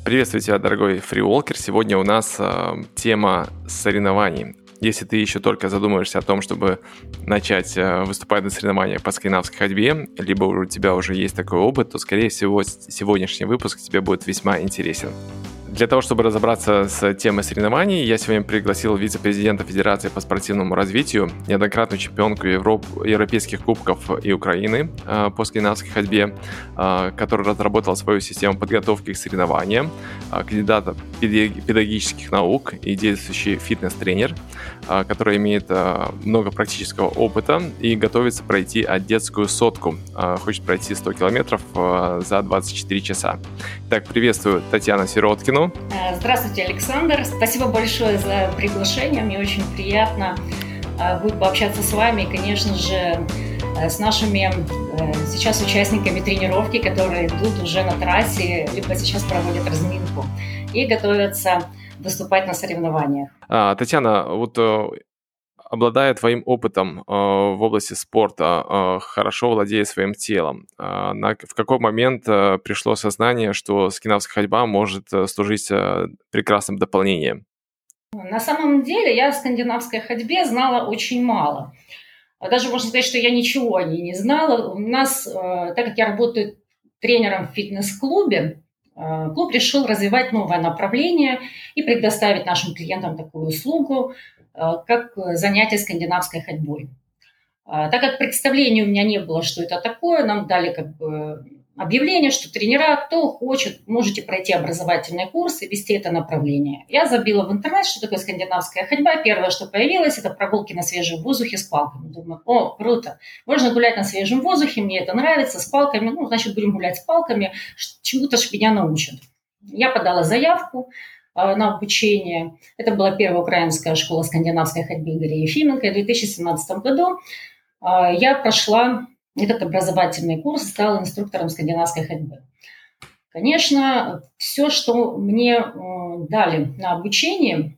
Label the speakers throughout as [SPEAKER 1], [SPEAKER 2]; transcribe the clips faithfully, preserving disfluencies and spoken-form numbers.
[SPEAKER 1] Приветствую тебя, дорогой фриволкер. Сегодня у нас э, тема соревнований. Если ты еще только задумываешься о том, чтобы начать э, выступать на соревнованиях по скандинавской ходьбе, либо у тебя уже есть такой опыт, то, скорее всего, сегодняшний выпуск тебе будет весьма интересен. Для того, чтобы разобраться с темой соревнований, я сегодня пригласил вице-президента Федерации по спортивному развитию, неоднократную чемпионку Европ... европейских кубков и Украины э, по скандинавской ходьбе, э, которая разработала свою систему подготовки к соревнованиям, э, кандидата педагогических наук и действующий фитнес-тренер, э, который имеет э, много практического опыта и готовится пройти детскую сотку, э, хочет пройти сто километров э, за двадцать четыре часа. Так, приветствую Татьяну Сироткину.
[SPEAKER 2] Здравствуйте, Александр. Спасибо большое за приглашение. Мне очень приятно будет пообщаться с вами и, конечно же, с нашими сейчас участниками тренировки, которые идут уже на трассе, либо сейчас проводят разминку и готовятся выступать на соревнованиях.
[SPEAKER 1] А, Татьяна, вот обладая твоим опытом э, в области спорта, э, хорошо владея своим телом, э, на, в какой момент э, пришло сознание, что скандинавская ходьба может э, служить э, прекрасным дополнением?
[SPEAKER 2] На самом деле я о скандинавской ходьбе знала очень мало. Даже можно сказать, что я ничего о ней не знала. У нас, э, так как я работаю тренером в фитнес-клубе, э, клуб решил развивать новое направление и предоставить нашим клиентам такую услугу, как занятие скандинавской ходьбой. Так как представления у меня не было, что это такое, нам дали как бы объявление, что тренера, кто хочет, можете пройти образовательные курсы, вести это направление. Я забила в интернет, что такое скандинавская ходьба. Первое, что появилось, это прогулки на свежем воздухе с палками. Думаю, о, круто, можно гулять на свежем воздухе, мне это нравится, с палками, ну, значит, будем гулять с палками, чему-то ж меня научат. Я подала заявку на обучение. Это была первая украинская школа скандинавской ходьбы Игоря Ефименко. В две тысячи семнадцатом году я прошла этот образовательный курс и стала инструктором скандинавской ходьбы. Конечно, все, что мне дали на обучение,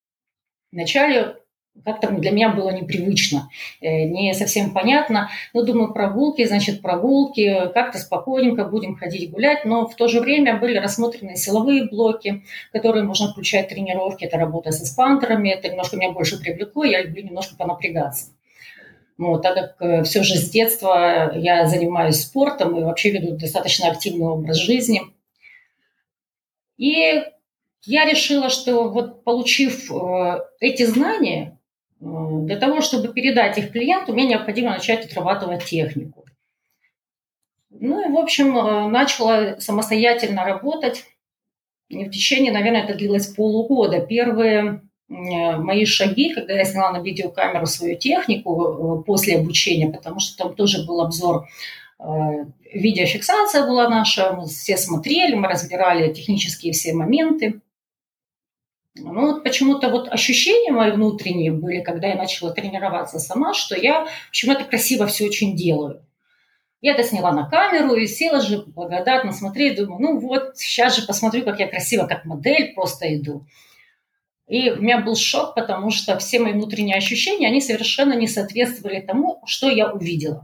[SPEAKER 2] вначале как-то для меня было непривычно, не совсем понятно. Но думаю, прогулки, значит, прогулки, как-то спокойненько будем ходить гулять. Но в то же время были рассмотрены силовые блоки, которые можно включать в тренировки. Это работа с эспандерами, это немножко меня больше привлекло, я люблю немножко понапрягаться. Вот, так как все же с детства я занимаюсь спортом и вообще веду достаточно активный образ жизни. И я решила, что вот получив эти знания, для того, чтобы передать их клиенту, мне необходимо начать отрабатывать технику. Ну и, в общем, начала самостоятельно работать. И в течение, наверное, это длилось полугода. Первые мои шаги, когда я сняла на видеокамеру свою технику после обучения, потому что там тоже был обзор, видеофиксация была наша, мы все смотрели, мы разбирали технические все моменты. Ну, вот почему-то вот ощущения мои внутренние были, когда я начала тренироваться сама, что я, в общем, это красиво все очень делаю. Я это сняла на камеру и села же благодатно смотреть, думаю, ну вот, сейчас же посмотрю, как я красиво, как модель просто иду. И у меня был шок, потому что все мои внутренние ощущения, они совершенно не соответствовали тому, что я увидела.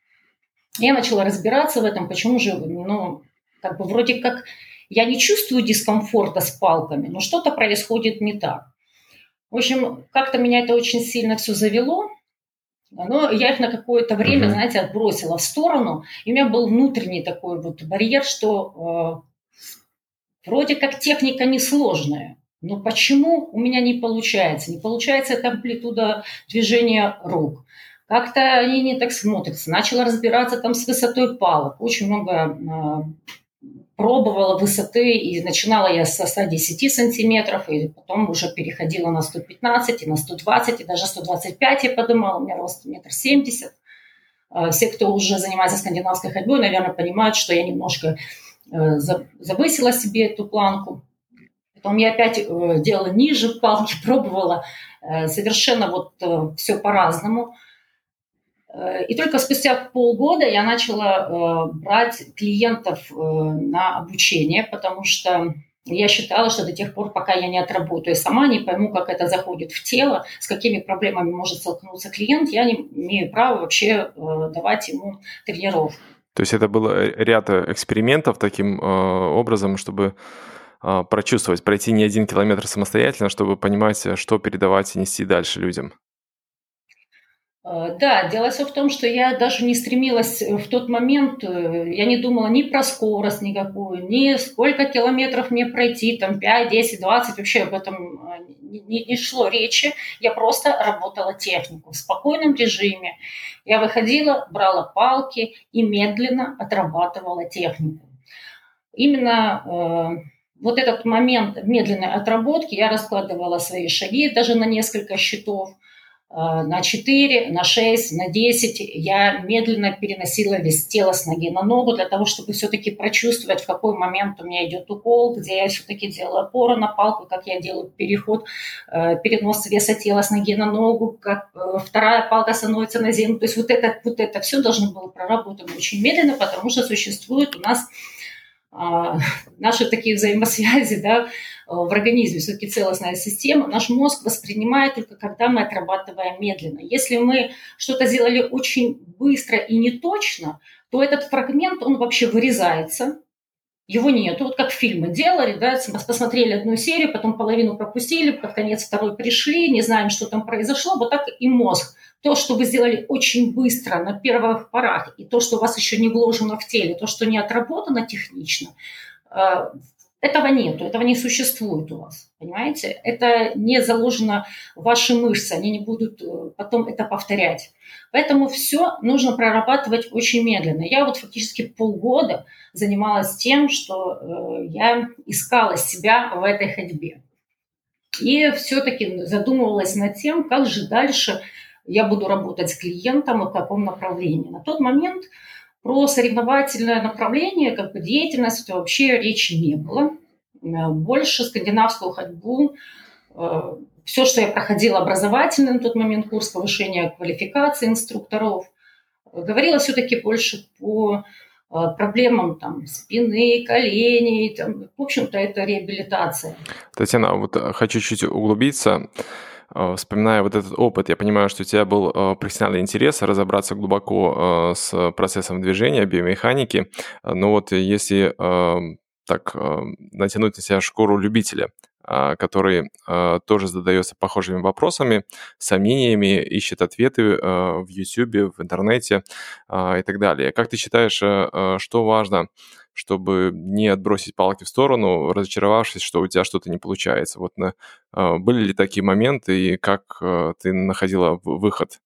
[SPEAKER 2] Я начала разбираться в этом, почему же, ну, как бы вроде как я не чувствую дискомфорта с палками, но что-то происходит не так. В общем, как-то меня это очень сильно все завело, но я их на какое-то время, mm-hmm. знаете, отбросила в сторону, и у меня был внутренний такой вот барьер, что э, вроде как техника несложная, но почему у меня не получается? Не получается эта амплитуда движения рук. Как-то они не так смотрятся. Начала разбираться там с высотой палок. Очень много э, пробовала высоты, и начинала я со ста десяти сантиметров, и потом уже переходила на сто пятнадцать, и на сто двадцать, и даже сто двадцать пять я поднимала. У меня рост метр семьдесят. Э, все, кто уже занимается скандинавской ходьбой, наверное, понимают, что я немножко э, завысила себе эту планку. Потом я опять э, делала ниже палки, пробовала э, совершенно вот э, все по-разному. И только спустя полгода я начала э, брать клиентов э, на обучение, потому что я считала, что до тех пор, пока я не отработаю сама, не пойму, как это заходит в тело, с какими проблемами может столкнуться клиент, я не имею права вообще э, давать ему тренировку.
[SPEAKER 1] То есть это был ряд экспериментов таким э, образом, чтобы а, прочувствовать, пройти не один километр самостоятельно, чтобы понимать, что передавать и нести дальше людям?
[SPEAKER 2] Э, Да, дело все в том, что я даже не стремилась э, в тот момент, э, я не думала ни про скорость никакую, ни сколько километров мне пройти, там пять, десять, двадцать, вообще об этом э, не, не- не шло речи. Я просто работала технику в спокойном режиме. Я выходила, брала палки и медленно отрабатывала технику. Именно э, вот этот момент медленной отработки я раскладывала свои шаги даже на несколько счетов, э, на четыре, на шесть, на десять. Я медленно переносила вес тела с ноги на ногу для того, чтобы все-таки прочувствовать, в какой момент у меня идет укол, где я все-таки делаю опору на палку, как я делаю переход, э, перенос веса тела с ноги на ногу, как э, вторая палка становится на землю. То есть вот это, вот это все должно было проработано очень медленно, потому что существует у нас а, наши такие взаимосвязи, да, в организме, все-таки целостная система, наш мозг воспринимает только когда мы отрабатываем медленно. Если мы что-то сделали очень быстро и не точно, то этот фрагмент, он вообще вырезается, его нету. Вот как фильмы делали, да, посмотрели одну серию, потом половину пропустили, под конец второй пришли, не знаем, что там произошло. Вот так и мозг. То, что вы сделали очень быстро на первых порах, и то, что у вас еще не вложено в теле, то, что не отработано технично, э, этого нету, этого не существует у вас, понимаете? Это не заложено в ваши мышцы, они не будут э, потом это повторять. Поэтому все нужно прорабатывать очень медленно. Я вот фактически полгода занималась тем, что э, я искала себя в этой ходьбе. И все-таки задумывалась над тем, как же дальше я буду работать с клиентом и в каком направлении. На тот момент про соревновательное направление, как бы деятельность, вообще речи не было. Э, Больше скандинавскую ходьбу, э, все, что я проходила образовательный на тот момент курс повышения квалификации инструкторов, э, говорила все-таки больше по э, проблемам там, спины, коленей. Там, в общем-то, это реабилитация.
[SPEAKER 1] Татьяна, вот э, хочу чуть углубиться. Э, Вспоминая вот этот опыт, я понимаю, что у тебя был э, профессиональный интерес разобраться глубоко э, с процессом движения, биомеханики. Э, Но вот если э, так э, натянуть на себя шкуру любителя, а, который э, тоже задается похожими вопросами, сомнениями, ищет ответы э, в YouTube, в интернете а, и так далее. Как ты считаешь, э, э, что важно, чтобы не отбросить палки в сторону, разочаровавшись, что у тебя что-то не получается? Вот на- э, были ли такие моменты, и как э, ты находила в- выход?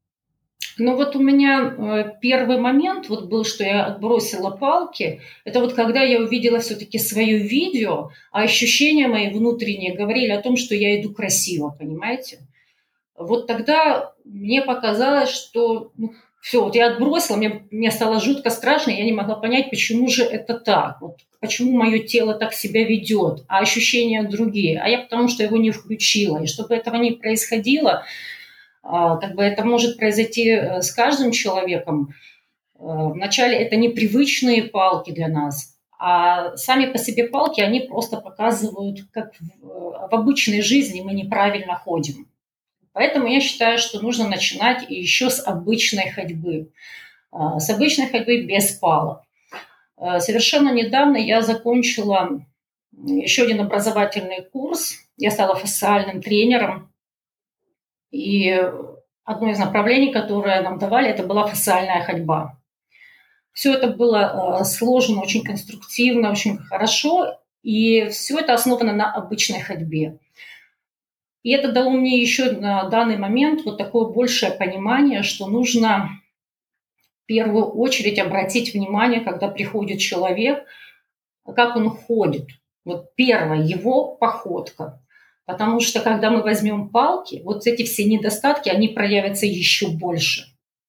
[SPEAKER 2] Ну вот у меня э, первый момент вот был, что я отбросила палки. Это вот когда я увидела все-таки свое видео, а ощущения мои внутренние говорили о том, что я иду красиво, понимаете? Вот тогда мне показалось, что ну, все, вот я отбросила, мне, мне стало жутко страшно, я не могла понять, почему же это так, вот, почему мое тело так себя ведет, а ощущения другие. А я потому что его не включила. И чтобы этого не происходило, а, как бы это может произойти э, с каждым человеком. Э, Вначале это непривычные палки для нас, а сами по себе палки, они просто показывают, как в, э, в обычной жизни мы неправильно ходим. Поэтому я считаю, что нужно начинать еще с обычной ходьбы, а, с обычной ходьбы без палок. Э, Совершенно недавно я закончила еще один образовательный курс. Я стала фасциальным тренером. И одно из направлений, которое нам давали, это была фасциальная ходьба. Все это было э, сложено, очень конструктивно, очень хорошо, и все это основано на обычной ходьбе. И это дало мне еще на данный момент вот такое большее понимание, что нужно в первую очередь обратить внимание, когда приходит человек, как он ходит. Вот первая его походка. Потому что когда мы возьмем палки, вот эти все недостатки, они проявятся еще больше.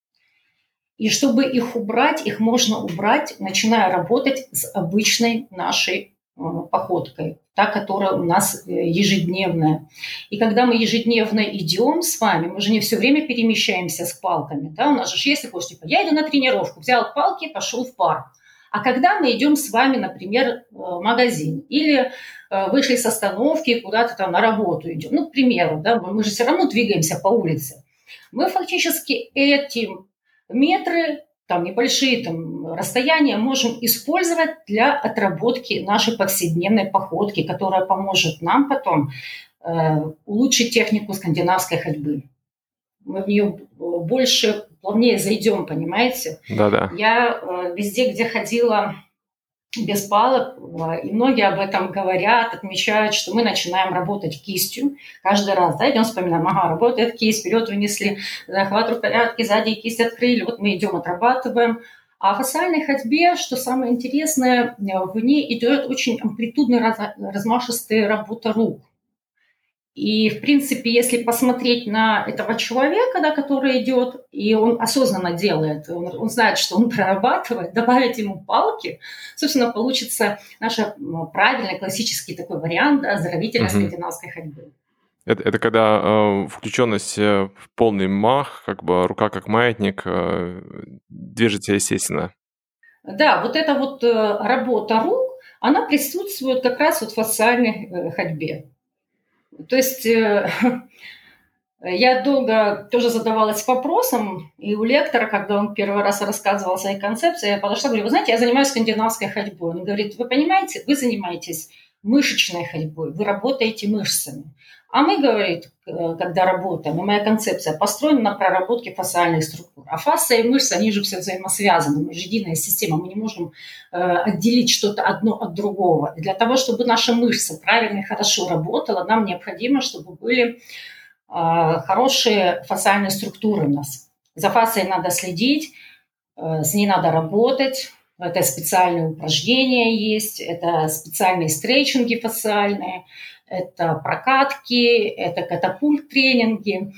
[SPEAKER 2] И чтобы их убрать, их можно убрать, начиная работать с обычной нашей э, походкой, та, которая у нас э, ежедневная. И когда мы ежедневно идем с вами, мы же не все время перемещаемся с палками. Да? У нас же есть такое, типа, я иду на тренировку, взял палки, пошел в парк. А когда мы идем с вами, например, в магазин или э, вышли с остановки, куда-то там на работу идем, ну, к примеру, да, мы же все равно двигаемся по улице, мы фактически этим метры там небольшие там, расстояния можем использовать для отработки нашей повседневной походки, которая поможет нам потом э, улучшить технику скандинавской ходьбы. Мы в нее больше, плавнее зайдем, понимаете?
[SPEAKER 1] Да-да.
[SPEAKER 2] Я э, везде, где ходила без палок, и многие об этом говорят, отмечают, что мы начинаем работать кистью каждый раз, да, идем вспоминаем, ага, работает кисть, вперед вынесли, захват рукоятки, сзади кисть открыли, вот мы идем, отрабатываем. А в фасциальной ходьбе, что самое интересное, в ней идет очень амплитудная, размашистая работа рук. И, в принципе, если посмотреть на этого человека, да, который идет, и он осознанно делает, он, он знает, что он прорабатывает, добавить ему палки, собственно, получится наш правильный классический такой вариант да, оздоровительной
[SPEAKER 1] Мгм.
[SPEAKER 2] скандинавской ходьбы.
[SPEAKER 1] Это, это когда э, включенность э, в полный мах, как бы рука как маятник, э, движется естественно.
[SPEAKER 2] Да, вот эта вот э, работа рук, она присутствует как раз вот в фасциальной э, ходьбе. То есть э, я долго тоже задавалась вопросом, и у лектора, когда он первый раз рассказывал о своей концепции, я подошла, говорю, вы знаете, я занимаюсь скандинавской ходьбой. Он говорит, вы понимаете, вы занимаетесь мышечной ходьбой, вы работаете мышцами. А мы, говорит, когда работаем, и моя концепция построена на проработке фасциальных структур. А фасция и мышцы, они же все взаимосвязаны, мы же единая система, мы не можем э, отделить что-то одно от другого. И для того, чтобы наша мышца правильно и хорошо работала, нам необходимо, чтобы были хорошие фасциальные структуры у нас. За фасцией надо следить, с ней надо работать. Это специальные упражнения есть, это специальные стрейчинги фасциальные, это прокатки, это катапульт-тренинги,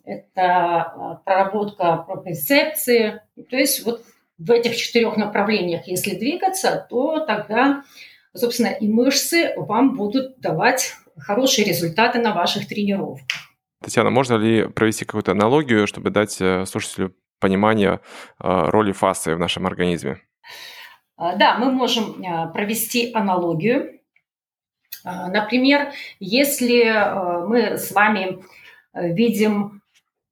[SPEAKER 2] это проработка проприцепции. То есть вот в этих четырех направлениях, если двигаться, то тогда, собственно, и мышцы вам будут давать хорошие результаты на ваших тренировках.
[SPEAKER 1] Татьяна, можно ли провести какую-то аналогию, чтобы дать слушателю понимание роли фасции в нашем организме?
[SPEAKER 2] Да, мы можем провести аналогию. Например, если мы с вами видим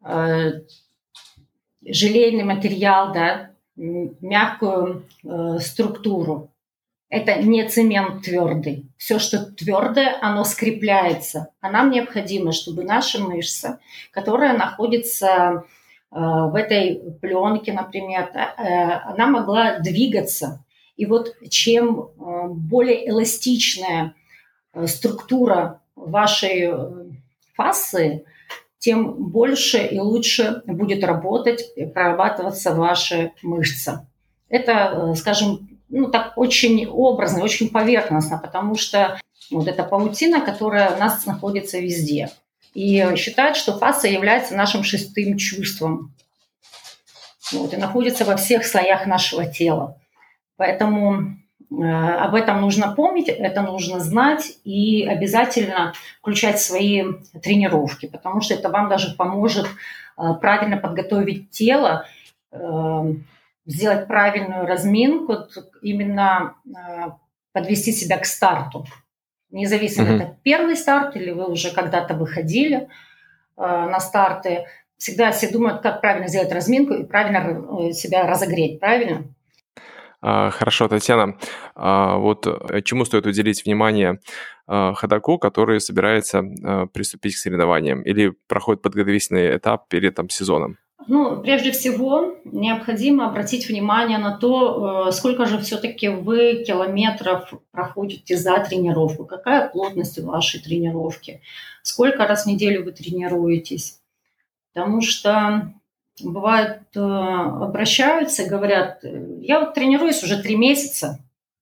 [SPEAKER 2] желейный материал, да, мягкую структуру, это не цемент твердый. Все, что твердое, оно скрепляется. А нам необходимо, чтобы наша мышца, которая находится в этой пленке, например, она могла двигаться. И вот чем более эластичная структура вашей фасции, тем больше и лучше будет работать и прорабатываться ваша мышца. Это, скажем, ну, так очень образно, очень поверхностно, потому что вот эта паутина, которая у нас находится везде. И считают, что фасция является нашим шестым чувством. Вот, и находится во всех слоях нашего тела. Поэтому э, об этом нужно помнить, это нужно знать и обязательно включать в свои тренировки, потому что это вам даже поможет э, правильно подготовить тело, э, сделать правильную разминку, именно э, подвести себя к старту. Независимо, mm-hmm. это первый старт или вы уже когда-то выходили э, на старты, всегда все думают, как правильно сделать разминку и правильно себя разогреть, правильно?
[SPEAKER 1] Хорошо, Татьяна. Вот чему стоит уделить внимание ходоку, который собирается приступить к соревнованиям или проходит подготовительный этап перед там, сезоном?
[SPEAKER 2] Ну, прежде всего, необходимо обратить внимание на то, сколько же все-таки вы километров проходите за тренировку, какая плотность вашей тренировки, сколько раз в неделю вы тренируетесь. Потому что бывает, обращаются и говорят, я вот тренируюсь уже три месяца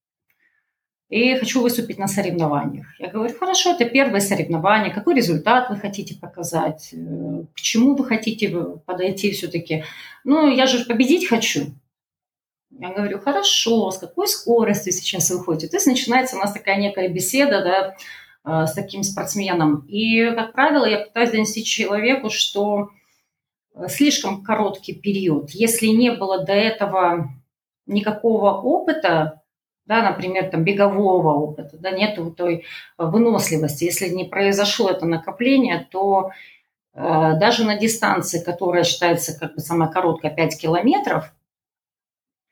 [SPEAKER 2] и хочу выступить на соревнованиях. Я говорю, хорошо, это первое соревнование, какой результат вы хотите показать, к чему вы хотите подойти все-таки. Ну, я же победить хочу. Я говорю, хорошо, с какой скоростью сейчас вы ходите? То есть начинается у нас такая некая беседа, да, с таким спортсменом. И, как правило, я пытаюсь донести человеку, что слишком короткий период. Если не было до этого никакого опыта, да, например, там, бегового опыта, да, нету той выносливости, если не произошло это накопление, то э, даже на дистанции, которая считается как бы самая короткая, пять километров,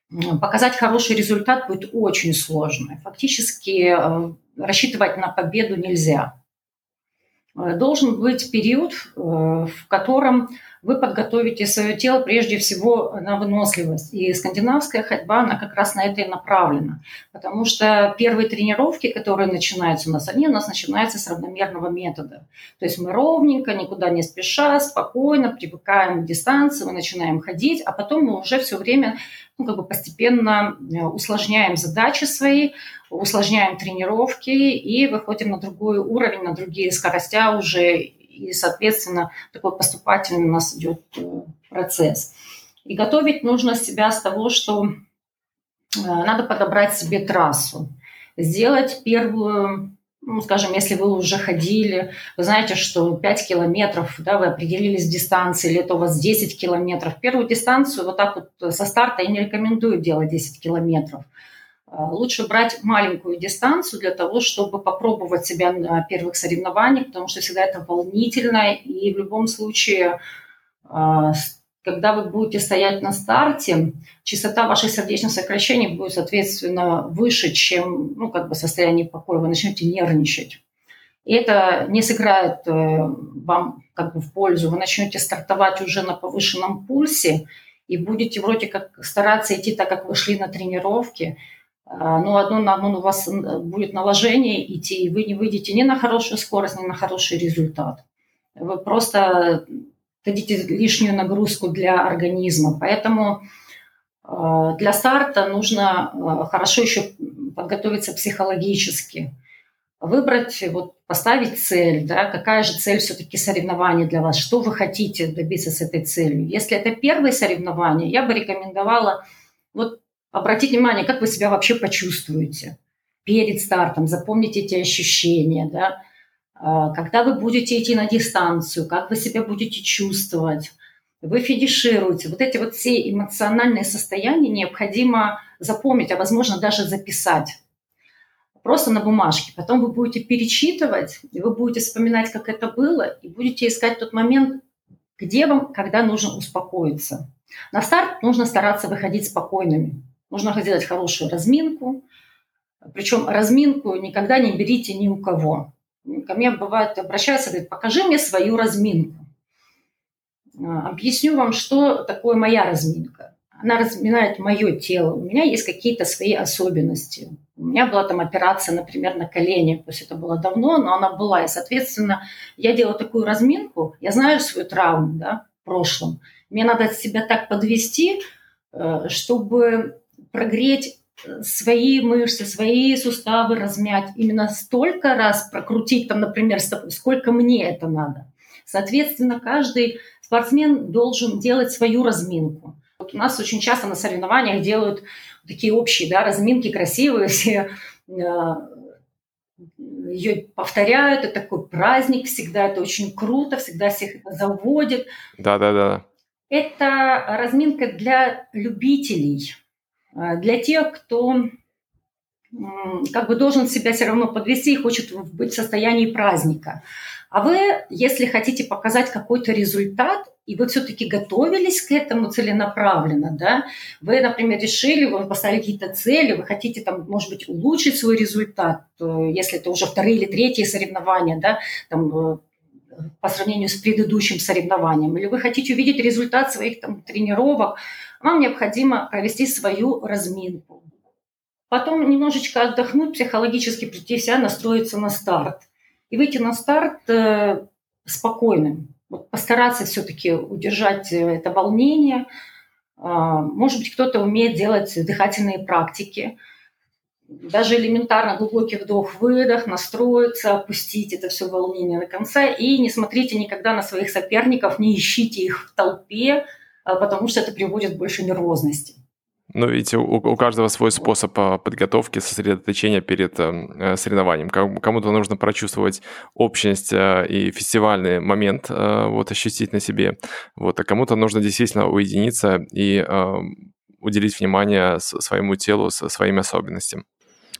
[SPEAKER 2] показать хороший результат будет очень сложно. Фактически рассчитывать на победу нельзя. Должен быть период, в котором вы подготовите свое тело прежде всего на выносливость. И скандинавская ходьба, она как раз на это и направлена. Потому что первые тренировки, которые начинаются у нас, они у нас начинаются с равномерного метода. То есть мы ровненько, никуда не спеша, спокойно привыкаем к дистанции, мы начинаем ходить, а потом мы уже все время ну, как бы постепенно усложняем задачи свои, усложняем тренировки и выходим на другой уровень, на другие скоростя уже. И, соответственно, такой поступательный у нас идет процесс. И готовить нужно себя с того, что надо подобрать себе трассу, сделать первую, ну, скажем, если вы уже ходили, вы знаете, что пять километров, да, вы определились в дистанции, или это у вас десять километров. Первую дистанцию вот так вот со старта я не рекомендую делать десять километров. Лучше брать маленькую дистанцию для того, чтобы попробовать себя на первых соревнованиях, потому что всегда это волнительно. И в любом случае, когда вы будете стоять на старте, частота ваших сердечных сокращений будет, соответственно, выше, чем ну, как бы состояние покоя. Вы начнете нервничать. И это не сыграет вам как бы в пользу. Вы начнете стартовать уже на повышенном пульсе и будете вроде как стараться идти так, как вы шли на тренировки. Но одно на одно у вас будет наложение идти, и вы не выйдете ни на хорошую скорость, ни на хороший результат. Вы просто дадите лишнюю нагрузку для организма. Поэтому для старта нужно хорошо еще подготовиться психологически. Выбрать, вот, поставить цель, да, какая же цель все-таки соревнования для вас, что вы хотите добиться с этой целью. Если это первые соревнования, я бы рекомендовала вот, обратить внимание, как вы себя вообще почувствуете перед стартом, запомните эти ощущения, да? Когда вы будете идти на дистанцию, как вы себя будете чувствовать, вы финишируете. Вот эти вот все эмоциональные состояния необходимо запомнить, а возможно даже записать. Просто на бумажке. Потом вы будете перечитывать, и вы будете вспоминать, как это было, и будете искать тот момент, где вам, когда нужно успокоиться. На старт нужно стараться выходить спокойными. Нужно сделать хорошую разминку. Причем разминку никогда не берите ни у кого. Ко мне бывает обращаются, говорят, покажи мне свою разминку. Объясню вам, что такое моя разминка. Она разминает мое тело. У меня есть какие-то свои особенности. У меня была там операция, например, на колене. То есть это было давно, но она была. И, соответственно, я делаю такую разминку. Я знаю свою травму, да, в прошлом. Мне надо себя так подвести, чтобы прогреть свои мышцы, свои суставы размять. Именно столько раз прокрутить, там, например, сколько мне это надо. Соответственно, каждый спортсмен должен делать свою разминку. Вот у нас очень часто на соревнованиях делают такие общие, да, разминки красивые, все ее повторяют, это такой праздник всегда, это очень круто, всегда всех заводит.
[SPEAKER 1] Да-да-да.
[SPEAKER 2] Это разминка для любителей, для тех, кто как бы должен себя все равно подвести и хочет быть в состоянии праздника. А вы, если хотите показать какой-то результат, и вы все-таки готовились к этому целенаправленно, да, вы, например, решили, вы поставили какие-то цели, вы хотите, там, может быть, улучшить свой результат, если это уже вторые или третьи соревнования, да, там, по сравнению с предыдущим соревнованием, или вы хотите увидеть результат своих там, тренировок, вам необходимо провести свою разминку. Потом немножечко отдохнуть, психологически прийти в себя, настроиться на старт. И выйти на старт э, спокойным. Вот постараться все-таки удержать это волнение. Э, может быть, кто-то умеет делать дыхательные практики. Даже элементарно глубокий вдох-выдох, настроиться, опустить это все волнение до конца. И не смотрите никогда на своих соперников, не ищите их в толпе, потому что это приводит к большей нервозности.
[SPEAKER 1] Ну, видите, у, у каждого свой способ подготовки, сосредоточения перед э, соревнованием. Кому-то нужно прочувствовать общность э, и фестивальный момент, э, вот, ощутить на себе. Вот, а кому-то нужно действительно уединиться и э, уделить внимание своему телу, своим особенностям.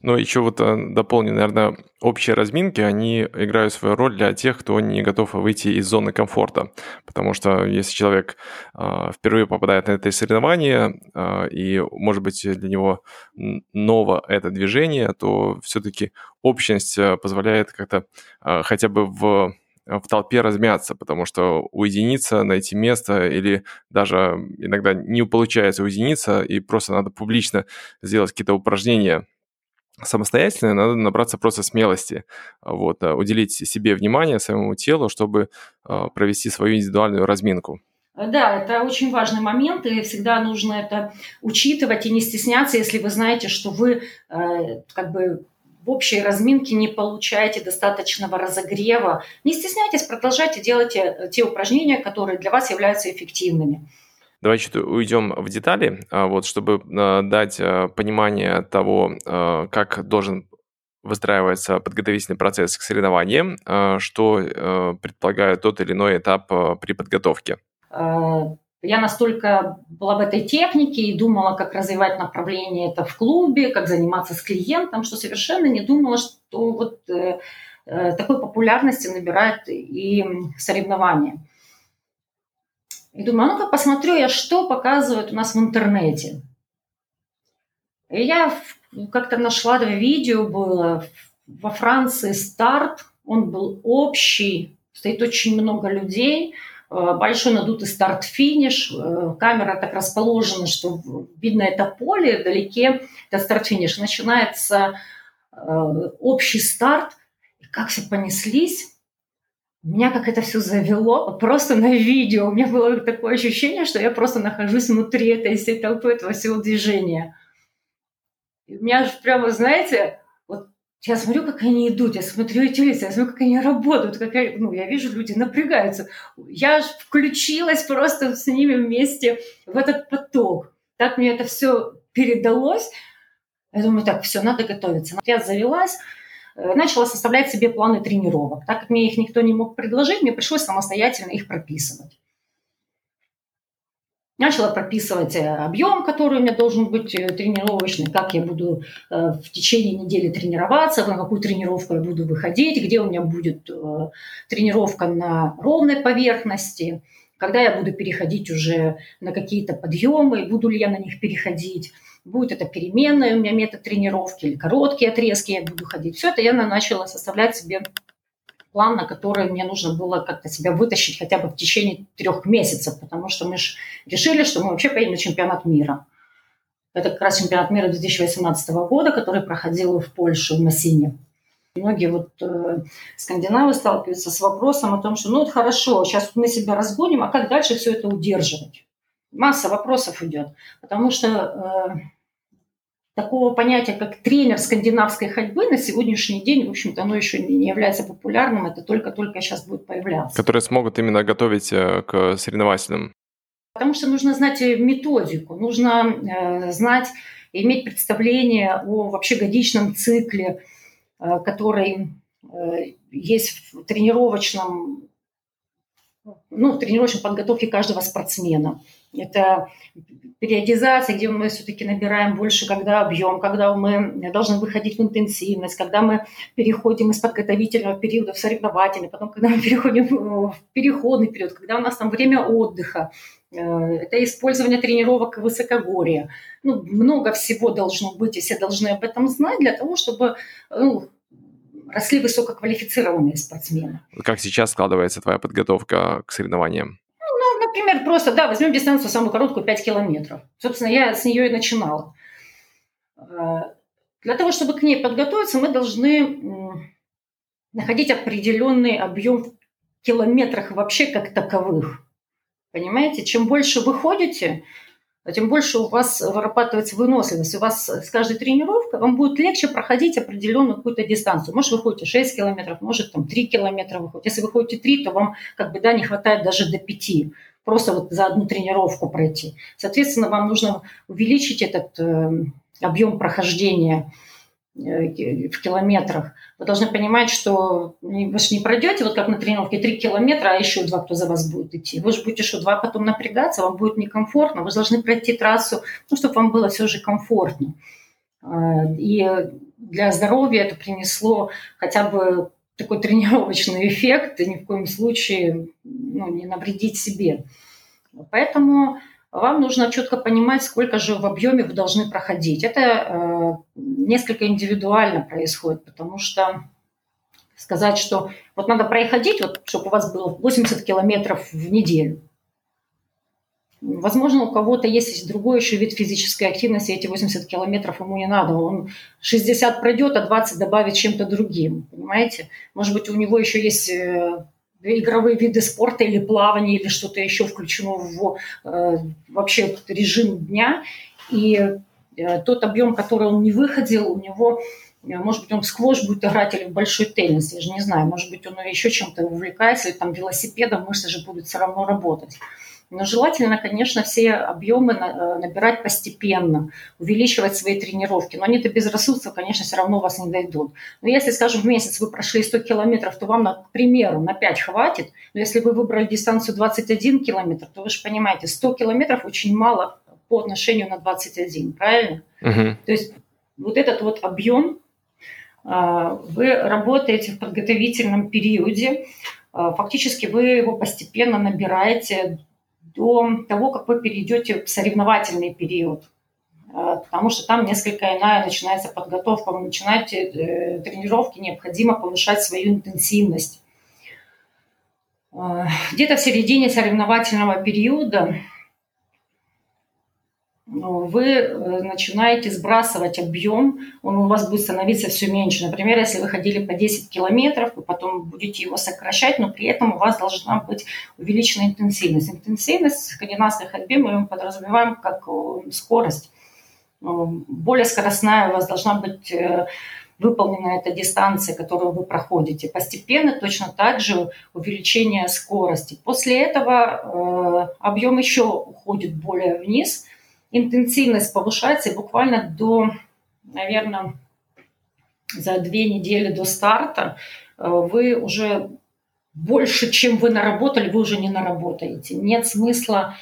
[SPEAKER 1] Но еще вот дополню, наверное, общие разминки, они играют свою роль для тех, кто не готов выйти из зоны комфорта. Потому что если человек э, впервые попадает на это соревнование, э, и, может быть, для него ново это движение, то все-таки общность позволяет как-то э, хотя бы в... в толпе размяться, потому что уединиться, найти место или даже иногда не получается уединиться, и просто надо публично сделать какие-то упражнения самостоятельно, надо набраться просто смелости, вот, уделить себе внимание, своему телу, чтобы провести свою индивидуальную разминку.
[SPEAKER 2] Да, это очень важный момент, и всегда нужно это учитывать и не стесняться, если вы знаете, что вы э, как бы в общей разминке не получаете достаточного разогрева. Не стесняйтесь, продолжайте делать те упражнения, которые для вас являются эффективными.
[SPEAKER 1] Давай чуть уйдем в детали, вот, чтобы дать понимание того, как должен выстраивается подготовительный процесс к соревнованиям, что предполагает тот или иной этап при подготовке.
[SPEAKER 2] Я настолько была в этой технике и думала, как развивать направление это в клубе, как заниматься с клиентом, что совершенно не думала, что вот э, такой популярности набирает и соревнования. И думаю, а ну-ка посмотрю я, что показывают у нас в интернете. И я как-то нашла видео, было во Франции старт, он был общий, стоит очень много людей, большой надутый старт-финиш, камера так расположена, что видно это поле, вдалеке это старт-финиш. Начинается общий старт, и как все понеслись. Меня как это все завело, просто на видео. У меня было такое ощущение, что я просто нахожусь внутри этой всей толпы, этого всего движения. И у меня аж прямо, знаете, вот я смотрю, как они идут, я смотрю эти лица, я смотрю, как они работают, как я, ну, я вижу, люди напрягаются. Я аж включилась просто с ними вместе в этот поток. Так мне это все передалось. Я думаю, так, все, надо готовиться. Я завелась, начала составлять себе планы тренировок. Так как мне их никто не мог предложить, мне пришлось самостоятельно их прописывать. Начала прописывать объем, который у меня должен быть тренировочный, как я буду в течение недели тренироваться, на какую тренировку я буду выходить, где у меня будет тренировка на ровной поверхности, когда я буду переходить уже на какие-то подъемы, буду ли я на них переходить. Будет это переменный у меня метод тренировки или короткие отрезки я буду ходить. Все это я начала составлять себе план, на который мне нужно было как-то себя вытащить хотя бы в течение трех месяцев, потому что мы же решили, что мы вообще поедем на чемпионат мира. Это как раз чемпионат мира две тысячи восемнадцатого года, который проходил в Польше, в Мессине. Многие вот э, скандинавы сталкиваются с вопросом о том, что ну вот хорошо, сейчас мы себя разгоним, а как дальше все это удерживать? Масса вопросов идет, потому что э, такого понятия, как тренер скандинавской ходьбы на сегодняшний день, в общем-то, оно еще не является популярным, это только-только сейчас будет появляться.
[SPEAKER 1] Которые смогут именно готовить к соревновательным.
[SPEAKER 2] Потому что нужно знать методику, нужно э, знать, иметь представление о вообще годичном цикле, э, который э, есть в тренировочном, ну, в тренировочной подготовке каждого спортсмена. Это периодизация, где мы все-таки набираем больше, когда объем, когда мы должны выходить в интенсивность, когда мы переходим из подготовительного периода в соревновательный, потом, когда мы переходим в переходный период, когда у нас там время отдыха. Это использование тренировок высокогорья. Ну, много всего должно быть, и все должны об этом знать для того, чтобы ну, росли высококвалифицированные спортсмены.
[SPEAKER 1] Как сейчас складывается твоя подготовка к соревнованиям?
[SPEAKER 2] Ну, например, просто, да, возьмем дистанцию самую короткую, пять километров. Собственно, я с нее и начинала. Для того, чтобы к ней подготовиться, мы должны находить определенный объем в километрах вообще как таковых. Понимаете, чем больше вы ходите, тем больше у вас вырабатывается выносливость. У вас с каждой тренировкой вам будет легче проходить определенную какую-то дистанцию. Может, вы ходите шесть километров, может, там три километра вы ходите. Если вы ходите три, то вам как бы, да, не хватает даже до пяти. Просто вот за одну тренировку пройти. Соответственно, вам нужно увеличить этот э, объем прохождения э, в километрах. Вы должны понимать, что вы же не пройдете, вот как на тренировке, три километра, а еще два, кто за вас будет идти. Вы же будете что, два потом напрягаться, вам будет некомфортно. Вы должны пройти трассу, ну, чтобы вам было все же комфортно. И для здоровья это принесло хотя бы такой тренировочный эффект, и ни в коем случае ну, не навредить себе. Поэтому вам нужно четко понимать, сколько же в объеме вы должны проходить. Это э, несколько индивидуально происходит, потому что сказать, что вот надо проходить, вот, чтобы у вас было восемьдесят километров в неделю. Возможно, у кого-то есть другой еще вид физической активности, эти восемьдесят километров ему не надо. Он шестьдесят пройдет, а двадцать добавит чем-то другим, понимаете? Может быть, у него еще есть игровые виды спорта или плавание, или что-то еще включено в э, вообще режим дня. И э, тот объем, который он не выходил, у него, э, может быть, он в сквош будет играть или в большой теннис, я же не знаю. Может быть, он еще чем-то увлекается, или там велосипедом, мышцы же будут все равно работать. Но желательно, конечно, все объемы набирать постепенно, увеличивать свои тренировки. Но они-то безрассудства, конечно, все равно вас не дойдут. Но если, скажем, в месяц вы прошли сто километров, то вам, к примеру, на пять хватит. Но если вы выбрали дистанцию двадцать один километр, то вы же понимаете, сто километров очень мало по отношению на двадцать один, правильно? Uh-huh. То есть вот этот вот объем вы работаете в подготовительном периоде, фактически вы его постепенно набираете до того, как вы перейдете в соревновательный период. Потому что там несколько иная начинается подготовка. Вы начинаете э, тренировки, необходимо повышать свою интенсивность. Э, где-то в середине соревновательного периода вы начинаете сбрасывать объем, он у вас будет становиться все меньше. Например, если вы ходили по десять километров, вы потом будете его сокращать, но при этом у вас должна быть увеличена интенсивность. Интенсивность в скандинавской ходьбе мы подразумеваем как скорость. Более скоростная у вас должна быть выполнена эта дистанция, которую вы проходите. Постепенно точно так же увеличение скорости. После этого объем еще уходит более вниз, интенсивность повышается, и буквально до, наверное, за две недели до старта вы уже больше, чем вы наработали, вы уже не наработаете. Нет смысла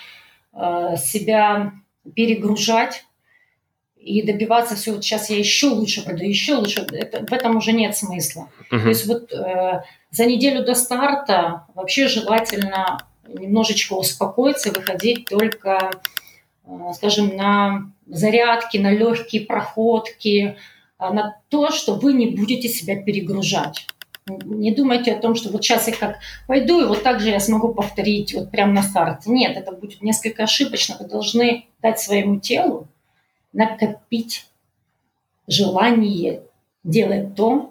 [SPEAKER 2] себя перегружать и добиваться все, вот сейчас я еще лучше пройду, еще лучше. Это, в этом уже нет смысла. Uh-huh. То есть вот за неделю до старта вообще желательно немножечко успокоиться, выходить только, скажем, на зарядки, на легкие проходки, на то, что вы не будете себя перегружать. Не думайте о том, что вот сейчас я как пойду, и вот так же я смогу повторить вот прямо на старте. Нет, это будет несколько ошибочно. Вы должны дать своему телу накопить желание делать то,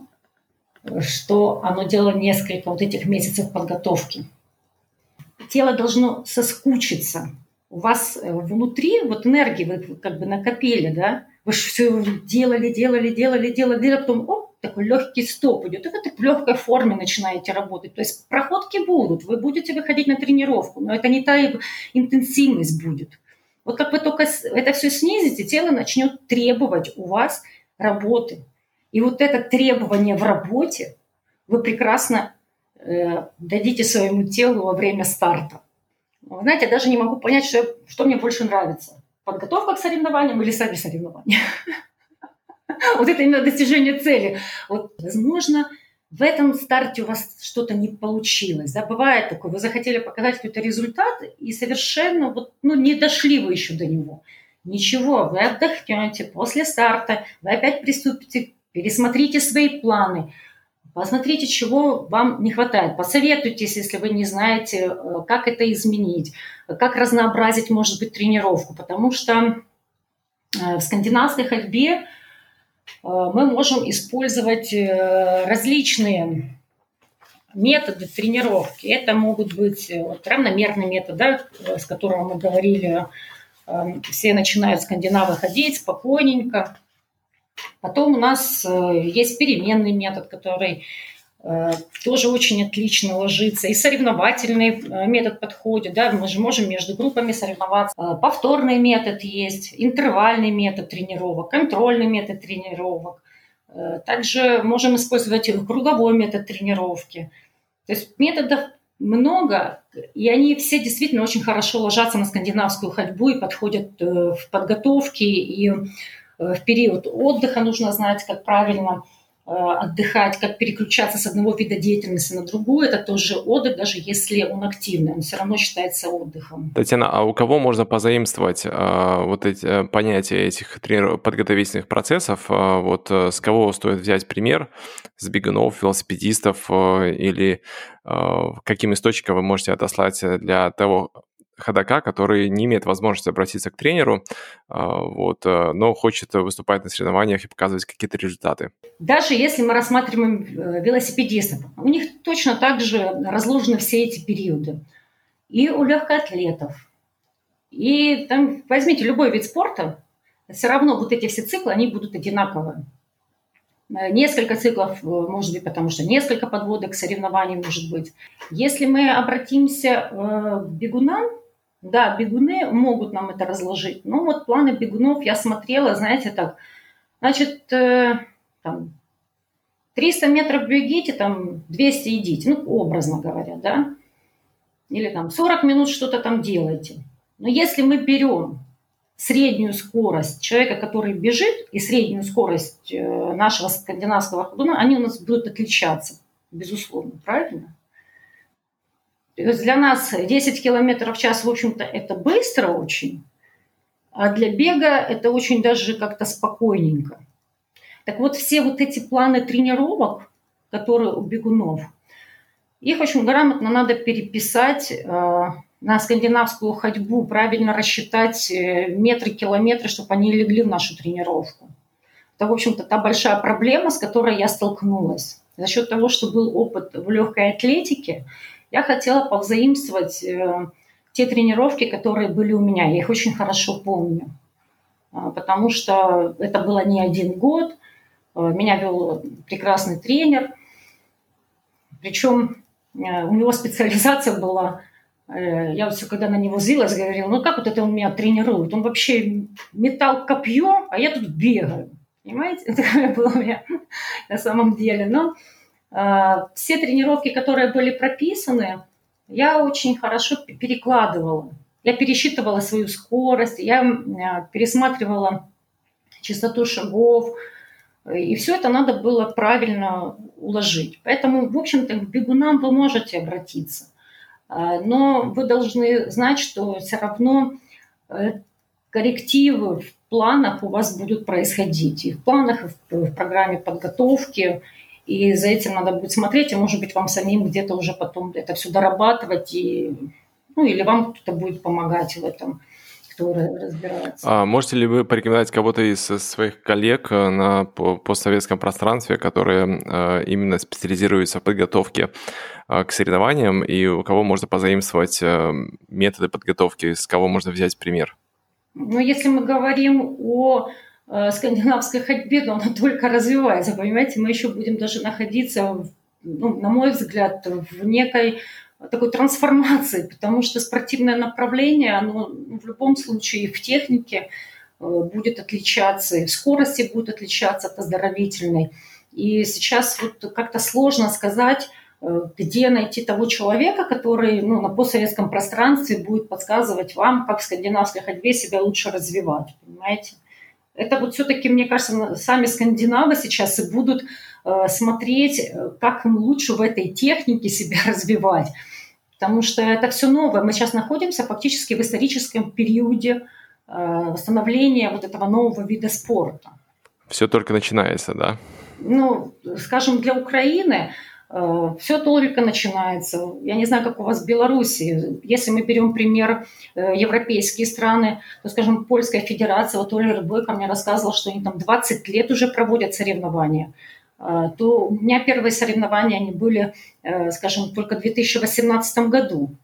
[SPEAKER 2] что оно делало несколько вот этих месяцев подготовки. Тело должно соскучиться. У вас внутри вот энергии вы как бы накопили, да? Вы же все делали, делали, делали, делали, делали, потом оп, такой легкий стоп идет, и вы так в легкой форме начинаете работать. То есть проходки будут, вы будете выходить на тренировку, но это не та интенсивность будет. Вот как вы только это все снизите, тело начнет требовать у вас работы. И вот это требование в работе вы прекрасно э, дадите своему телу во время старта. Вы знаете, я даже не могу понять, что, что мне больше нравится. Подготовка к соревнованиям или сами соревнования. Вот это именно достижение цели. Вот, возможно, в этом старте у вас что-то не получилось. Да? Бывает такое, вы захотели показать какой-то результат, и совершенно вот, ну, не дошли вы еще до него. Ничего, вы отдохнете после старта, вы опять приступите, пересмотрите свои планы, посмотрите, чего вам не хватает, посоветуйтесь, если вы не знаете, как это изменить, как разнообразить, может быть, тренировку, потому что в скандинавской ходьбе мы можем использовать различные методы тренировки. Это могут быть вот, равномерный метод, да, с которым мы говорили, все начинают скандинавы ходить спокойненько. Потом у нас есть переменный метод, который тоже очень отлично ложится. И соревновательный метод подходит. Да? Мы же можем между группами соревноваться. Повторный метод есть, интервальный метод тренировок, контрольный метод тренировок. Также можем использовать круговой метод тренировки. То есть методов много, и они все действительно очень хорошо ложатся на скандинавскую ходьбу и подходят в подготовке, и в период отдыха нужно знать, как правильно отдыхать, как переключаться с одного вида деятельности на другую. Это тоже отдых, даже если он активный, он все равно считается отдыхом.
[SPEAKER 1] Татьяна, а у кого можно позаимствовать а, вот эти понятия этих трениров... подготовительных процессов? А, вот с кого стоит взять пример? С бегунов, велосипедистов а, или а, каким источником вы можете отослать для того ходока, который не имеет возможности обратиться к тренеру, вот, но хочет выступать на соревнованиях и показывать какие-то результаты?
[SPEAKER 2] Даже если мы рассматриваем велосипедистов, у них точно так же разложены все эти периоды. И у легкоатлетов. И там возьмите любой вид спорта, все равно вот эти все циклы, они будут одинаковые. Несколько циклов, может быть, потому что несколько подводок соревнований может быть. Если мы обратимся к бегунам, да, бегуны могут нам это разложить. Но вот планы бегунов я смотрела, знаете, так, значит, там, триста метров бегите, там, двести идите, ну, образно говоря, да, или там сорок минут что-то там делайте. Но если мы берем среднюю скорость человека, который бежит, и среднюю скорость нашего скандинавского ходуна, они у нас будут отличаться, безусловно, правильно? То есть для нас десять километров в час, в общем-то, это быстро очень, а для бега это очень даже как-то спокойненько. Так вот, все вот эти планы тренировок, которые у бегунов, их очень грамотно надо переписать э, на скандинавскую ходьбу, правильно рассчитать метры, километры, чтобы они легли в нашу тренировку. Это, в общем-то, та большая проблема, с которой я столкнулась. За счет того, что был опыт в легкой атлетике, я хотела повзаимствовать э, те тренировки, которые были у меня. Я их очень хорошо помню, э, потому что это было не один год. Э, меня вел прекрасный тренер. Причем э, у него специализация была... Э, я вот все, когда на него злилась, говорила, ну как вот это он меня тренирует? Он вообще метал копье, а я тут бегаю. Понимаете? Это было у меня на самом деле. Но все тренировки, которые были прописаны, я очень хорошо перекладывала. Я пересчитывала свою скорость, я пересматривала частоту шагов, и все это надо было правильно уложить. Поэтому, в общем-то, к бегунам вы можете обратиться. Но вы должны знать, что все равно коррективы в планах у вас будут происходить. И в планах, и в программе подготовки. И за этим надо будет смотреть, и, может быть, вам самим где-то уже потом это все дорабатывать, и, ну, или вам кто-то будет помогать в этом, кто разбирается.
[SPEAKER 1] А можете ли вы порекомендовать кого-то из своих коллег на постсоветском пространстве, которые именно специализируются в подготовке к соревнованиям, и у кого можно позаимствовать методы подготовки, с кого можно взять пример?
[SPEAKER 2] Ну, если мы говорим о скандинавской ходьбе, то она только развивается, понимаете, мы еще будем даже находиться, ну, на мой взгляд, в некой такой трансформации, потому что спортивное направление, оно в любом случае в технике будет отличаться, и в скорости будет отличаться от оздоровительной. И сейчас вот как-то сложно сказать, где найти того человека, который, ну, на постсоветском пространстве будет подсказывать вам, как в скандинавской ходьбе себя лучше развивать, понимаете? Это вот все-таки, мне кажется, сами скандинавы сейчас и будут э, смотреть, как им лучше в этой технике себя развивать. Потому что это все новое. Мы сейчас находимся фактически в историческом периоде э, восстановления вот этого нового вида спорта.
[SPEAKER 1] Все только начинается, да?
[SPEAKER 2] Ну, скажем, для Украины все только начинается. Я не знаю, как у вас в Беларуси. Если мы берем пример европейские страны, то, скажем, Польская федерация, вот Оля Рыбойко мне рассказывала, что они там двадцать лет уже проводят соревнования. То у меня первые соревнования, они были, скажем, только в две тысячи восемнадцатом году.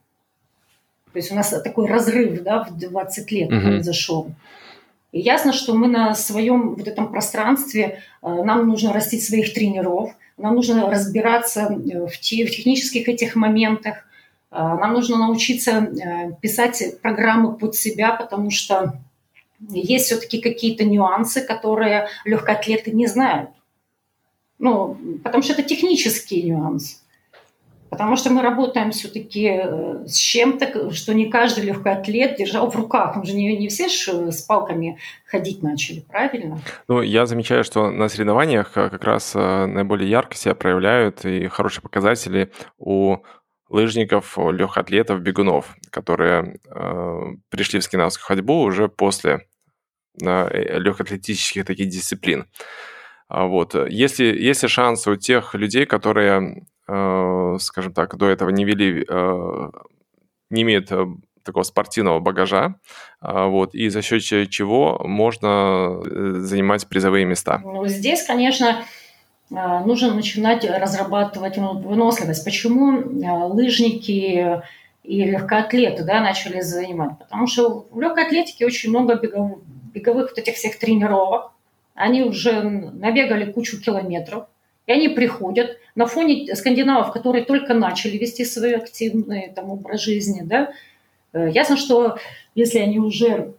[SPEAKER 2] То есть у нас такой разрыв, да, в двадцать лет uh-huh. произошел. И ясно, что мы на своем вот этом пространстве, нам нужно растить своих тренеров, нам нужно разбираться в, те, в технических этих моментах, нам нужно научиться писать программы под себя, потому что есть все-таки какие-то нюансы, которые легкоатлеты не знают. Ну, потому что это технический нюанс. Потому что мы работаем все-таки с чем-то, что не каждый легкоатлет держал в руках. Мы же не, не все ж с палками ходить начали, правильно?
[SPEAKER 1] Ну, я замечаю, что на соревнованиях как раз наиболее ярко себя проявляют и хорошие показатели у лыжников, у легкоатлетов, бегунов, которые э, пришли в скандинавскую ходьбу уже после э, легкоатлетических таких дисциплин. Вот. Если, если шансы у тех людей, которые, э, скажем так, до этого не вели, э, не имеют такого спортивного багажа, вот, и за счет чего можно занимать призовые места?
[SPEAKER 2] Ну, здесь, конечно, нужно начинать разрабатывать выносливость. Почему лыжники и легкоатлеты, да, начали занимать? Потому что в легкой атлетике очень много беговых, беговых вот этих всех тренировок. Они уже набегали кучу километров, и они приходят на фоне скандинавов, которые только начали вести свой активный там, образ жизни. Да? Ясно, что если они уже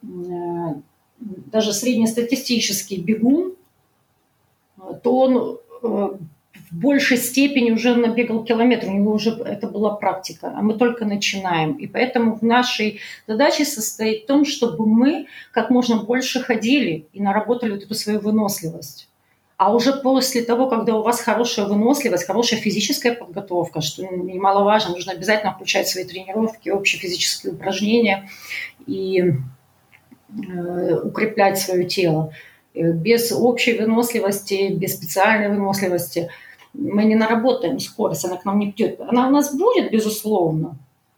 [SPEAKER 2] даже среднестатистический бегун, то он в большей степени уже набегал километр, у него уже это была практика, а мы только начинаем. И поэтому в нашей задаче состоит в том, чтобы мы как можно больше ходили и наработали вот эту свою выносливость. А уже после того, когда у вас хорошая выносливость, хорошая физическая подготовка, что немаловажно, нужно обязательно включать в свои тренировки, общие физические упражнения и э, укреплять свое тело. Без общей выносливости, без специальной выносливости мы не наработаем скорость, она к нам не придет. Она у нас будет, безусловно,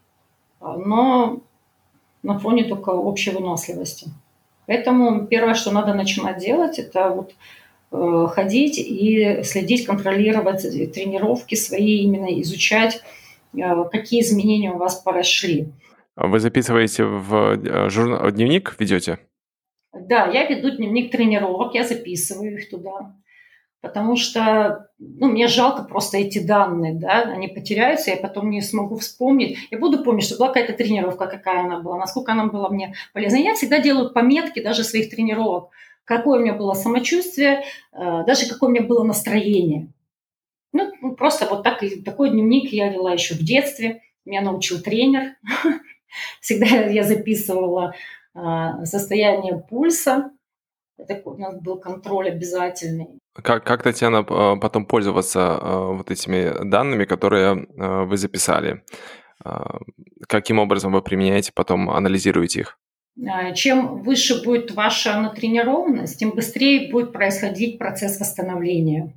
[SPEAKER 2] но на фоне только общей выносливости. Поэтому первое, что надо начинать делать, это вот э, ходить и следить, контролировать тренировки свои, именно изучать, э, какие изменения у вас прошли.
[SPEAKER 1] Вы записываете в журнал, дневник ведете?
[SPEAKER 2] Да, я веду дневник тренировок, я записываю их туда, потому что ну, мне жалко просто эти данные, да, они потеряются, я потом не смогу вспомнить. Я буду помнить, что была какая-то тренировка, какая она была, насколько она была мне полезна. Я всегда делаю пометки даже своих тренировок, какое у меня было самочувствие, даже какое у меня было настроение. Ну, просто вот так, такой дневник я вела еще в детстве, меня научил тренер. Всегда я записывала состояние пульса. Такой у нас был контроль обязательный.
[SPEAKER 1] Как, как, Татьяна, потом пользоваться вот этими данными, которые вы записали? Каким образом вы применяете, потом анализируете их?
[SPEAKER 2] Чем выше будет ваша натренированность, тем быстрее будет происходить процесс восстановления.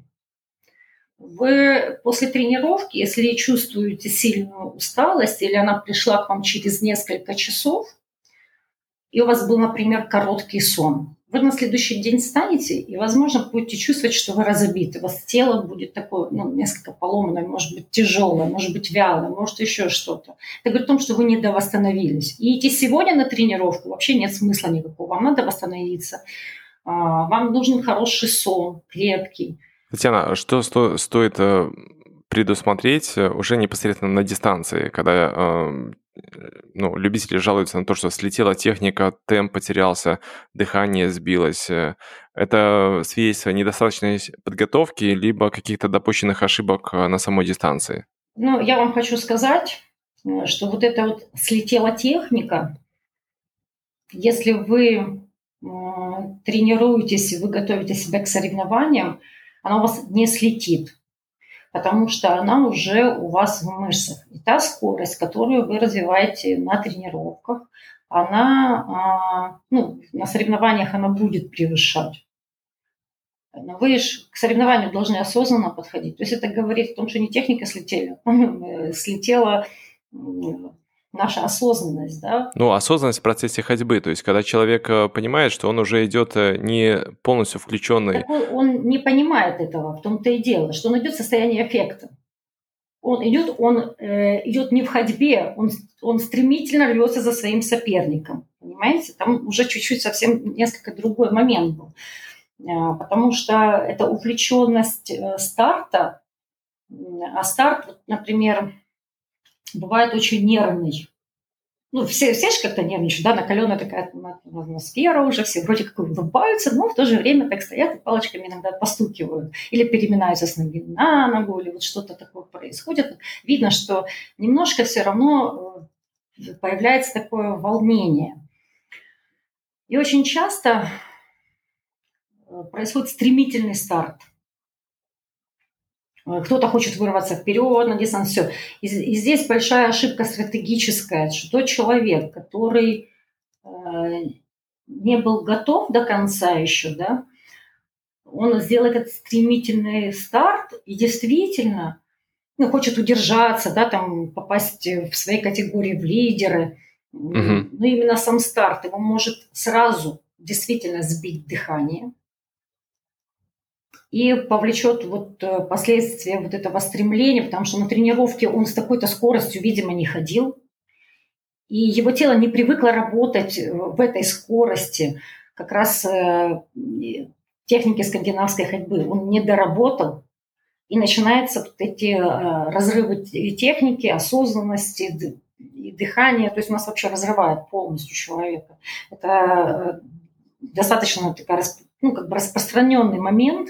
[SPEAKER 2] Вы после тренировки, если чувствуете сильную усталость или она пришла к вам через несколько часов, и у вас был, например, короткий сон, вы на следующий день встанете и, возможно, будете чувствовать, что вы разобиты. У вас тело будет такое, ну, несколько поломанное, может быть, тяжелое, может быть, вялое, может, еще что-то. Это говорит о том, что вы недовосстановились. И идти сегодня на тренировку вообще нет смысла никакого. Вам надо восстановиться. Вам нужен хороший сон, крепкий.
[SPEAKER 1] Татьяна, что сто- стоит предусмотреть уже непосредственно на дистанции, когда ну, любители жалуются на то, что слетела техника, темп потерялся, дыхание сбилось? Это свидетельство недостаточной подготовки либо каких-то допущенных ошибок на самой дистанции?
[SPEAKER 2] Ну, я вам хочу сказать, что вот эта вот слетела техника, если вы тренируетесь, вы готовите себя к соревнованиям, она у вас не слетит, потому что она уже у вас в мышцах. И та скорость, которую вы развиваете на тренировках, она ну, на соревнованиях она будет превышать. Но вы же к соревнованию должны осознанно подходить. То есть это говорит о том, что не техника слетела, слетела наша осознанность, да?
[SPEAKER 1] Ну, осознанность в процессе ходьбы, то есть когда человек понимает, что он уже идет не полностью включенный.
[SPEAKER 2] Так он, он не понимает этого, в том-то и дело, что он идет в состоянии аффекта. Он идет, он э, идет не в ходьбе, он, он стремительно рвется за своим соперником, понимаете? Там уже чуть-чуть совсем несколько другой момент был, э, потому что это увлеченность э, старта, а старт, например, бывает очень нервный. ну, все, все же как-то нервничают, да, накаленная такая атмосфера уже, все вроде как улыбаются, но в то же время так стоят и палочками иногда постукивают или переминаются с ноги на ногу, или вот что-то такое происходит. Видно, что немножко все равно появляется такое волнение. И очень часто происходит стремительный старт. Кто-то хочет вырваться вперед на дистанс, все. И, и здесь большая ошибка стратегическая, что тот человек, который э, не был готов до конца еще, да, он сделал этот стремительный старт и действительно ну, хочет удержаться, да, там, попасть в своей категории в лидеры.
[SPEAKER 1] Мгм.
[SPEAKER 2] Но именно сам старт его может сразу действительно сбить дыхание и повлечет вот последствия вот этого стремления, потому что на тренировке он с такой-то скоростью, видимо, не ходил, и его тело не привыкло работать в этой скорости, как раз э, техники скандинавской ходьбы. Он не доработал, и начинаются вот эти э, разрывы техники, осознанности, и дыхания. То есть у нас вообще разрывает полностью человека. Это э, достаточно такая, ну, как бы распространенный момент.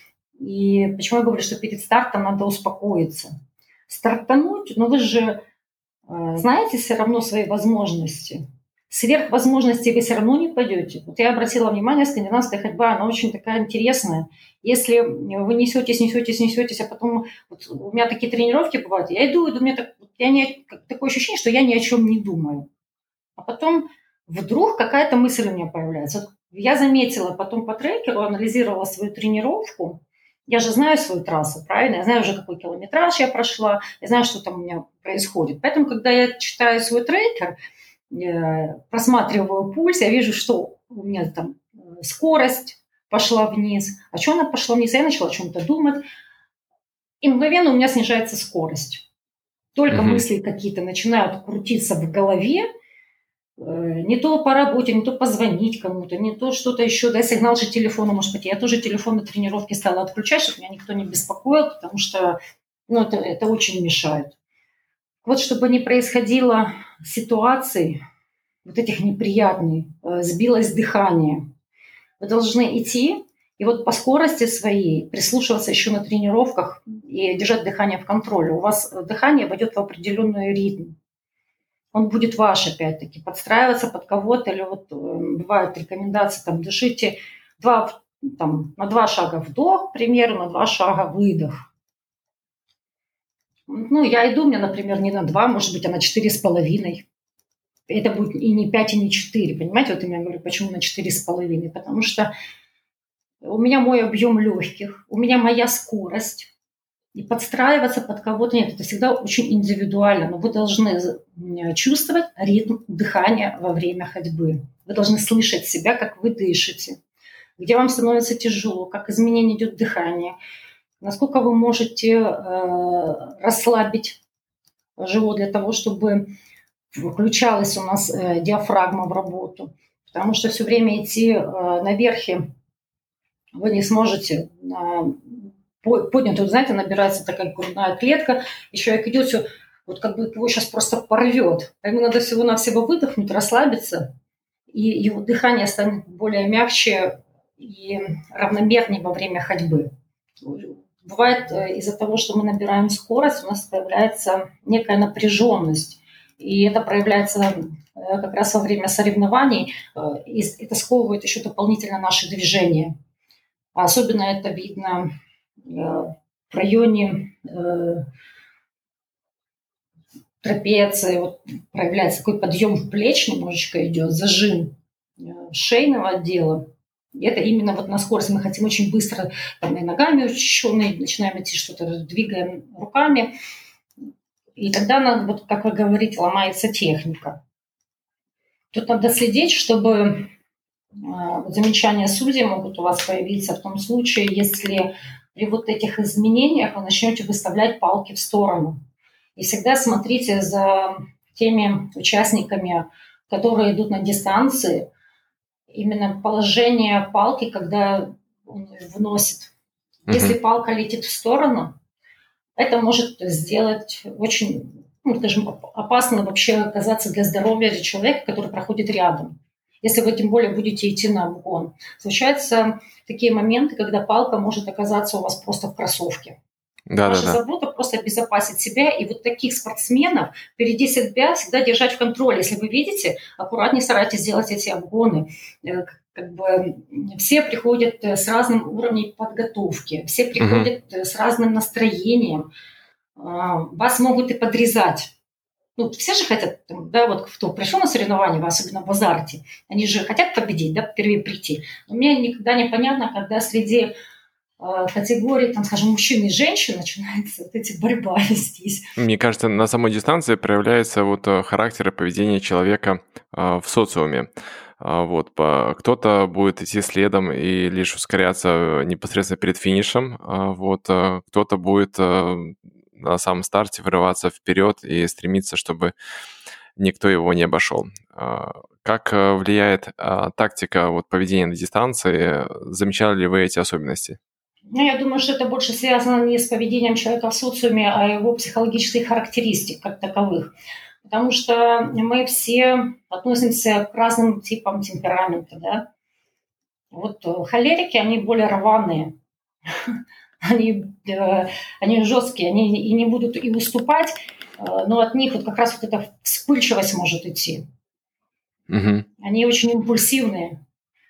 [SPEAKER 2] И почему я говорю, что перед стартом надо успокоиться. Стартануть, но вы же э, знаете все равно свои возможности. Сверх возможностей вы все равно не пойдете. Вот я обратила внимание, скандинавская ходьба, она очень такая интересная. Если вы несетесь, несетесь, несетесь, а потом... Вот у меня такие тренировки бывают, я иду, иду, у меня так, я не, такое ощущение, что я ни о чем не думаю. А потом вдруг какая-то мысль у меня появляется. Вот я заметила потом по трекеру, анализировала свою тренировку. Я же знаю свою трассу, правильно? Я знаю уже, какой километраж я прошла, я знаю, что там у меня происходит. Поэтому, когда я читаю свой трекер, просматриваю пульс, я вижу, что у меня там скорость пошла вниз. А что она пошла вниз? Я начала о чем-то думать. И мгновенно у меня снижается скорость. Только mm-hmm. мысли какие-то начинают крутиться в голове. Не то по работе, не то позвонить кому-то, не то что-то еще. Да, сигнал же телефона может быть. Я тоже телефон на тренировке стала отключать, чтобы меня никто не беспокоил, потому что ну, это, это очень мешает. Вот чтобы не происходило ситуаций, вот этих неприятных, сбилось дыхание. Вы должны идти и вот по скорости своей прислушиваться еще на тренировках и держать дыхание в контроле. У вас дыхание войдет в определенный ритм. Он будет ваш, опять-таки, подстраиваться под кого-то. Или вот бывают рекомендации, там, дышите два, там, на два шага вдох, примерно, на два шага выдох. Ну, я иду, у меня, например, не на два, может быть, а на четыре с половиной. Это будет и не пять, и не четыре. Понимаете, вот я говорю, почему на четыре с половиной? Потому что у меня мой объем легких, у меня моя скорость. И подстраиваться под кого-то нет. Это всегда очень индивидуально. Но вы должны чувствовать ритм дыхания во время ходьбы. Вы должны слышать себя, как вы дышите. Где вам становится тяжело, как изменение идет дыхания. Насколько вы можете э, расслабить живот для того, чтобы включалась у нас э, диафрагма в работу. Потому что все время идти э, наверх вы не сможете. Э, поднято, вот, знаете, набирается такая грудная клетка, и человек идет, все, вот как бы его сейчас просто порвет. Ему надо всего-навсего выдохнуть, расслабиться, и его дыхание станет более мягче и равномернее во время ходьбы. Бывает из-за того, что мы набираем скорость, у нас появляется некая напряженность, и это проявляется как раз во время соревнований, и это сковывает еще дополнительно наши движения. Особенно это видно в районе э, трапеции, вот проявляется такой подъем плеч, немножечко идет, зажим э, шейного отдела. И это именно вот на скорости. Мы хотим очень быстро, там, и ногами учащенные, начинаем идти что-то, двигаем руками. И тогда, вот, как вы говорите, ломается техника. Тут надо следить, чтобы э, замечания судей могут у вас появиться в том случае, если при вот этих изменениях вы начнете выставлять палки в сторону. И всегда смотрите за теми участниками, которые идут на дистанции, именно положение палки, когда он вносит. Mm-hmm. Если палка летит в сторону, это может сделать очень ну, скажем, опасно вообще оказаться для здоровья для человека, который проходит рядом. Если вы тем более будете идти на обгон. Случаются такие моменты, когда палка может оказаться у вас просто в кроссовке.
[SPEAKER 1] Да,
[SPEAKER 2] Ваша
[SPEAKER 1] да, да.
[SPEAKER 2] забота просто обезопасить себя. И вот таких спортсменов впереди себя всегда держать в контроле. Если вы видите, аккуратнее старайтесь делать эти обгоны. Как бы все приходят с разным уровнем подготовки, все приходят uh-huh. с разным настроением. Вас могут и подрезать. Ну, все же хотят, да, вот кто пришел на соревнования, особенно в азарте, они же хотят победить, да, впервые прийти. Но мне никогда не понятно, когда среди э, категорий, там, скажем, мужчин и женщин начинается вот эти борьба вестись.
[SPEAKER 1] Мне кажется, на самой дистанции проявляется вот характер и поведение человека э, в социуме. Вот, кто-то будет идти следом и лишь ускоряться непосредственно перед финишем, вот, кто-то будет на самом старте вырываться вперед и стремиться, чтобы никто его не обошел. Как влияет тактика вот, поведения на дистанции? Замечали ли вы эти особенности?
[SPEAKER 2] Ну, я думаю, что это больше связано не с поведением человека в социуме, а его психологических характеристик как таковых. Потому что мы все относимся к разным типам темперамента, да. Вот холерики, они более рваные, они, они жесткие, они и не будут и уступать, но от них вот как раз вот эта вспыльчивость может идти.
[SPEAKER 1] Угу.
[SPEAKER 2] Они очень импульсивные.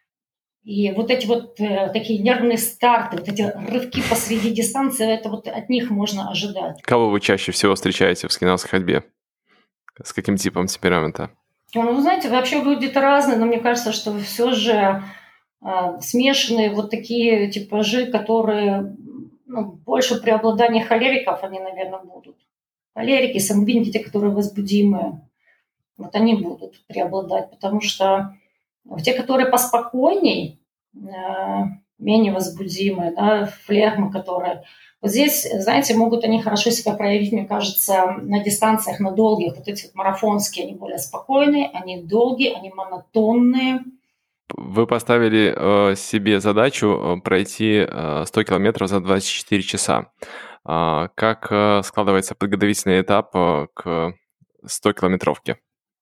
[SPEAKER 2] И вот эти вот э, такие нервные старты, вот эти рывки посреди дистанции, это вот от них можно ожидать.
[SPEAKER 1] Кого вы чаще всего встречаете в скандинавской ходьбе? С каким типом темперамента?
[SPEAKER 2] Ну, вы знаете, вообще люди-то разные, но мне кажется, что все же э, смешанные вот такие типажи, которые ну, больше преобладания холериков, они, наверное, будут. Холерики, сангвиники, те, которые возбудимые, вот они будут преобладать, потому что те, которые поспокойней, э, менее возбудимые, да, флегмы, которые... Вот здесь, знаете, могут они хорошо себя проявить, мне кажется, на дистанциях, на долгих. Вот эти вот марафонские, они более спокойные, они долгие, они монотонные.
[SPEAKER 1] Вы поставили э, себе задачу пройти э, сто километров за двадцать четыре часа. Э, как э, складывается подготовительный этап э, к сто-километровке?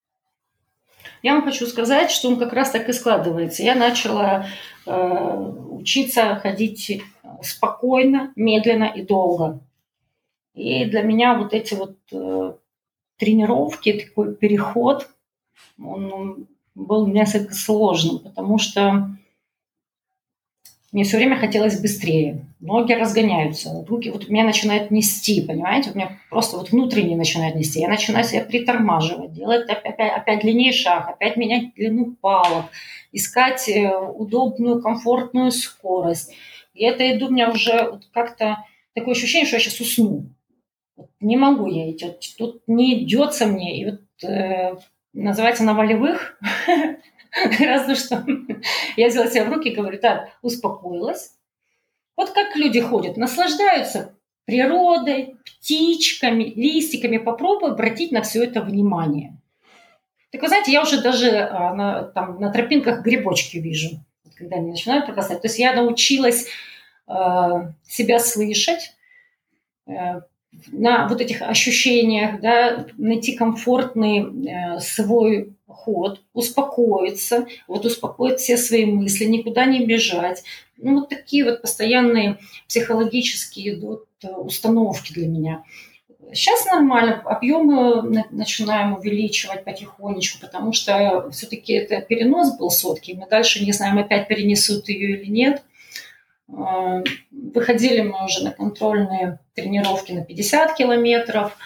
[SPEAKER 2] Я вам хочу сказать, что он как раз так и складывается. Я начала э, учиться ходить спокойно, медленно и долго. И для меня вот эти вот э, тренировки, такой переход, он был несколько сложным, потому что мне все время хотелось быстрее. Ноги разгоняются, руки вот меня начинают нести, понимаете? У меня просто вот внутренне начинает нести. Я начинаю себя притормаживать, делать опять, опять длиннее шаг, опять менять длину палок, искать удобную, комфортную скорость. И это иду, у меня уже вот как-то такое ощущение, что я сейчас усну. Вот не могу я идти, вот тут не идется мне. И вот э, называется на волевых. Разве что я взяла себя в руки и говорю, так, успокоилась. Вот как люди ходят, наслаждаются природой, птичками, листиками. Попробуй обратить на все это внимание. Так вы знаете, я уже даже а, на, там, на тропинках грибочки вижу, когда они начинают прокасать. То есть я научилась а, себя слышать, а, на вот этих ощущениях, да, найти комфортный а, свой ход, успокоиться, вот успокоить все свои мысли, никуда не бежать. Ну, вот такие вот постоянные психологические идут установки для меня. Сейчас нормально, объемы начинаем увеличивать потихонечку, потому что все-таки это перенос был сотки, мы дальше не знаем, опять перенесут ее или нет. Выходили мы уже на контрольные тренировки на пятьдесят километров,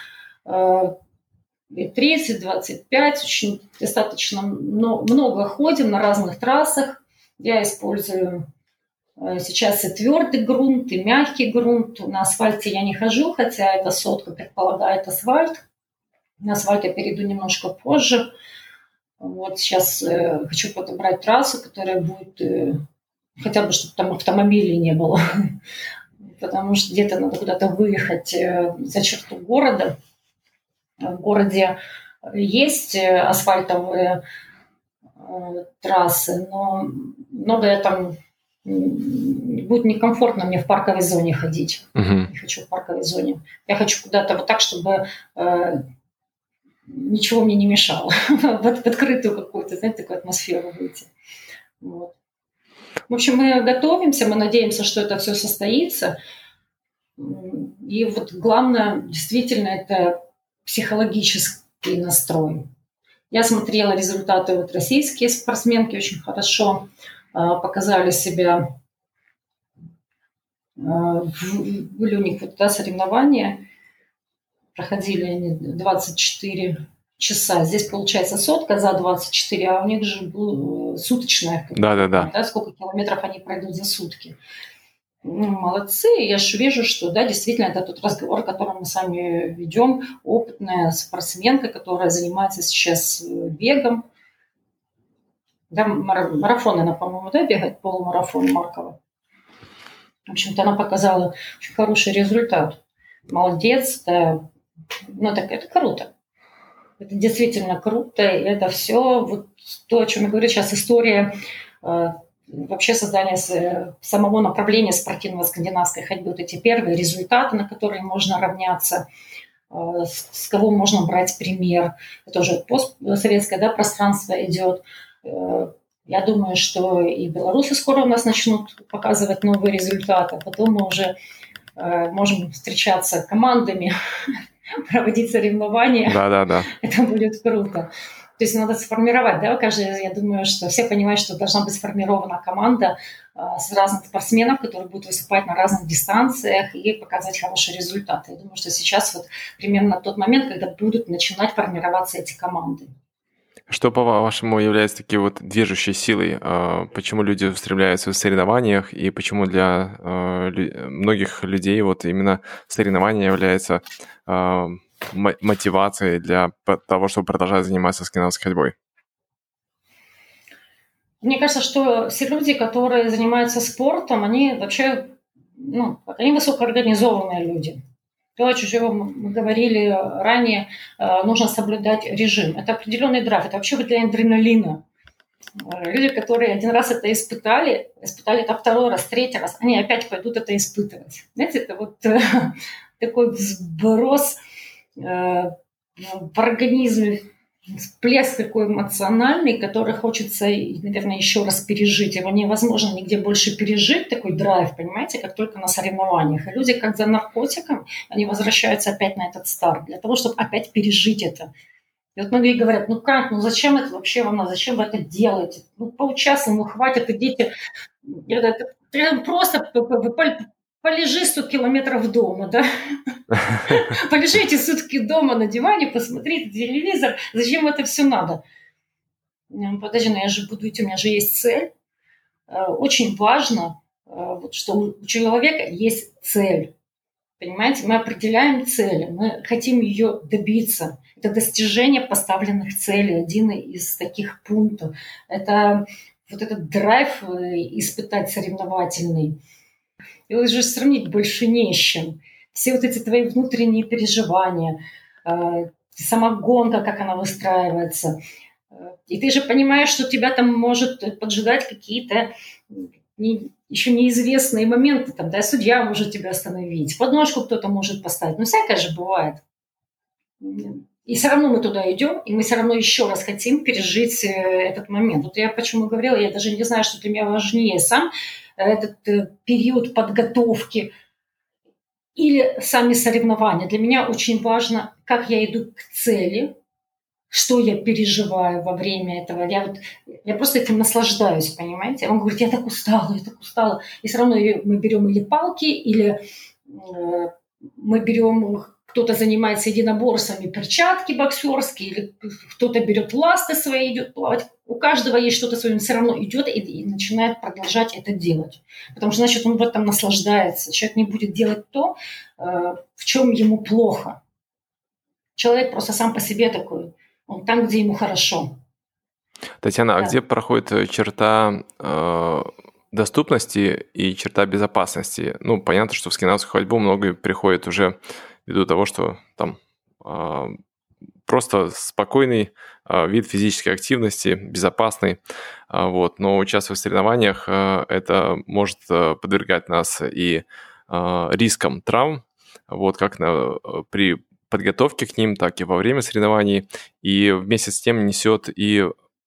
[SPEAKER 2] тридцать, двадцать пять, очень достаточно много ходим на разных трассах. Я использую сейчас и твердый грунт, и мягкий грунт. На асфальте я не хожу, хотя эта сотка предполагает асфальт. На асфальт я перейду немножко позже. Вот сейчас э, хочу подобрать трассу, которая будет э, хотя бы, чтобы там автомобилей не было. Потому что где-то надо куда-то выехать э, за черту города. В городе есть асфальтовые э, трассы, но многое там будет некомфортно мне в парковой зоне ходить. Uh-huh. Не хочу в парковой зоне. Я хочу куда-то вот так, чтобы э, ничего мне не мешало в открытую какую-то, знаете, такую атмосферу выйти. Вот. В общем, мы готовимся, мы надеемся, что это все состоится. И вот главное, действительно, это психологический настрой. Я смотрела результаты, вот российские спортсменки очень хорошо показали себя. Были у них вот, да, соревнования, проходили они двадцать четыре часа. Здесь получается сотка за двадцать четыре, а у них же было суточная.
[SPEAKER 1] Да-да-да.
[SPEAKER 2] Да, сколько километров они пройдут за сутки. Ну, молодцы. Я же вижу, что, да, действительно, это тот разговор, который мы с вами ведем. Опытная спортсменка, которая занимается сейчас бегом. Да, марафон она, по-моему, да, бегает, полумарафон Маркова. В общем-то, она показала очень хороший результат. Молодец, да. Ну, так это круто. Это действительно круто. И это все вот то, о чем я говорю сейчас, история э, вообще создания с, самого направления спортивного скандинавской ходьбы. Вот эти первые результаты, на которые можно равняться, э, с, с кого можно брать пример. Это уже постсоветское, да, пространство идет. Э, Я думаю, что и белорусы скоро у нас начнут показывать новые результаты. Потом мы уже э, можем встречаться командами, проводить соревнования.
[SPEAKER 1] Да, да, да.
[SPEAKER 2] Это будет круто. То есть надо сформировать, да, каждый, я думаю, что все понимают, что должна быть сформирована команда э, с разных спортсменов, которые будут выступать на разных дистанциях и показать хорошие результаты. Я думаю, что сейчас вот примерно тот момент, когда будут начинать формироваться эти команды.
[SPEAKER 1] Что, по-вашему, является такой вот движущей силой? Почему люди устремляются в соревнованиях и почему для многих людей вот именно соревнования является мотивацией для того, чтобы продолжать заниматься скандинавской ходьбой?
[SPEAKER 2] Мне кажется, что все люди, которые занимаются спортом, они вообще, ну, они высокоорганизованные люди. То, о чем мы говорили ранее, нужно соблюдать режим. Это определенный драйв, это вообще для адреналина. Люди, которые один раз это испытали, испытали это второй раз, третий раз, они опять пойдут это испытывать. Знаете, это вот такой сброс в организме, всплеск такой эмоциональный, который хочется, наверное, еще раз пережить. Его невозможно нигде больше пережить, такой драйв, понимаете, как только на соревнованиях. И люди, как за наркотиком, они возвращаются опять на этот старт, для того, чтобы опять пережить это. И вот многие говорят, ну как, ну зачем это вообще вам надо, зачем вы это делаете? Ну поучаствуем, ну хватит, идите. Это просто полежи сто километров дома, да? Полежите сутки дома на диване, посмотрите телевизор. Зачем это все надо? Подожди, ну я же буду идти, у меня же есть цель. Очень важно, что у человека есть цель. Понимаете, мы определяем цели, мы хотим ее добиться. Это достижение поставленных целей, один из таких пунктов. Это вот этот драйв испытать соревновательный. Его же сравнить больше не с чем. Все вот эти твои внутренние переживания, сама гонка, как она выстраивается. И ты же понимаешь, что тебя там может поджидать какие-то еще неизвестные моменты. Там, да, судья может тебя остановить, подножку кто-то может поставить. Ну, всякое же бывает. И все равно мы туда идем, и мы все равно еще раз хотим пережить этот момент. Вот я почему говорила, я даже не знаю, что для меня важнее сам этот период подготовки или сами соревнования. Для меня очень важно, как я иду к цели, что я переживаю во время этого. Я, вот, я просто этим наслаждаюсь, понимаете? Он говорит, я так устала, я так устала. И все равно мы берем или палки, или э, мы берем, кто-то занимается единоборствами, перчатки боксерские, или кто-то берет ласты свои, идет плавать. У каждого есть что-то свое, он все равно идет и, и начинает продолжать это делать. Потому что, значит, он в этом наслаждается. Человек не будет делать то, э, в чем ему плохо. Человек просто сам по себе такой. Он там, где ему хорошо.
[SPEAKER 1] Татьяна, да. А где проходит черта э, доступности и черта безопасности? Ну, понятно, что в скандинавскую ходьбу многие приходят уже ввиду того, что там э, просто спокойный э, вид физической активности, безопасный. Э, вот. Но участвуя в соревнованиях, э, это может э, подвергать нас и э, рискам травм, вот как на, при подготовке к ним, так и во время соревнований, и вместе с тем несет и,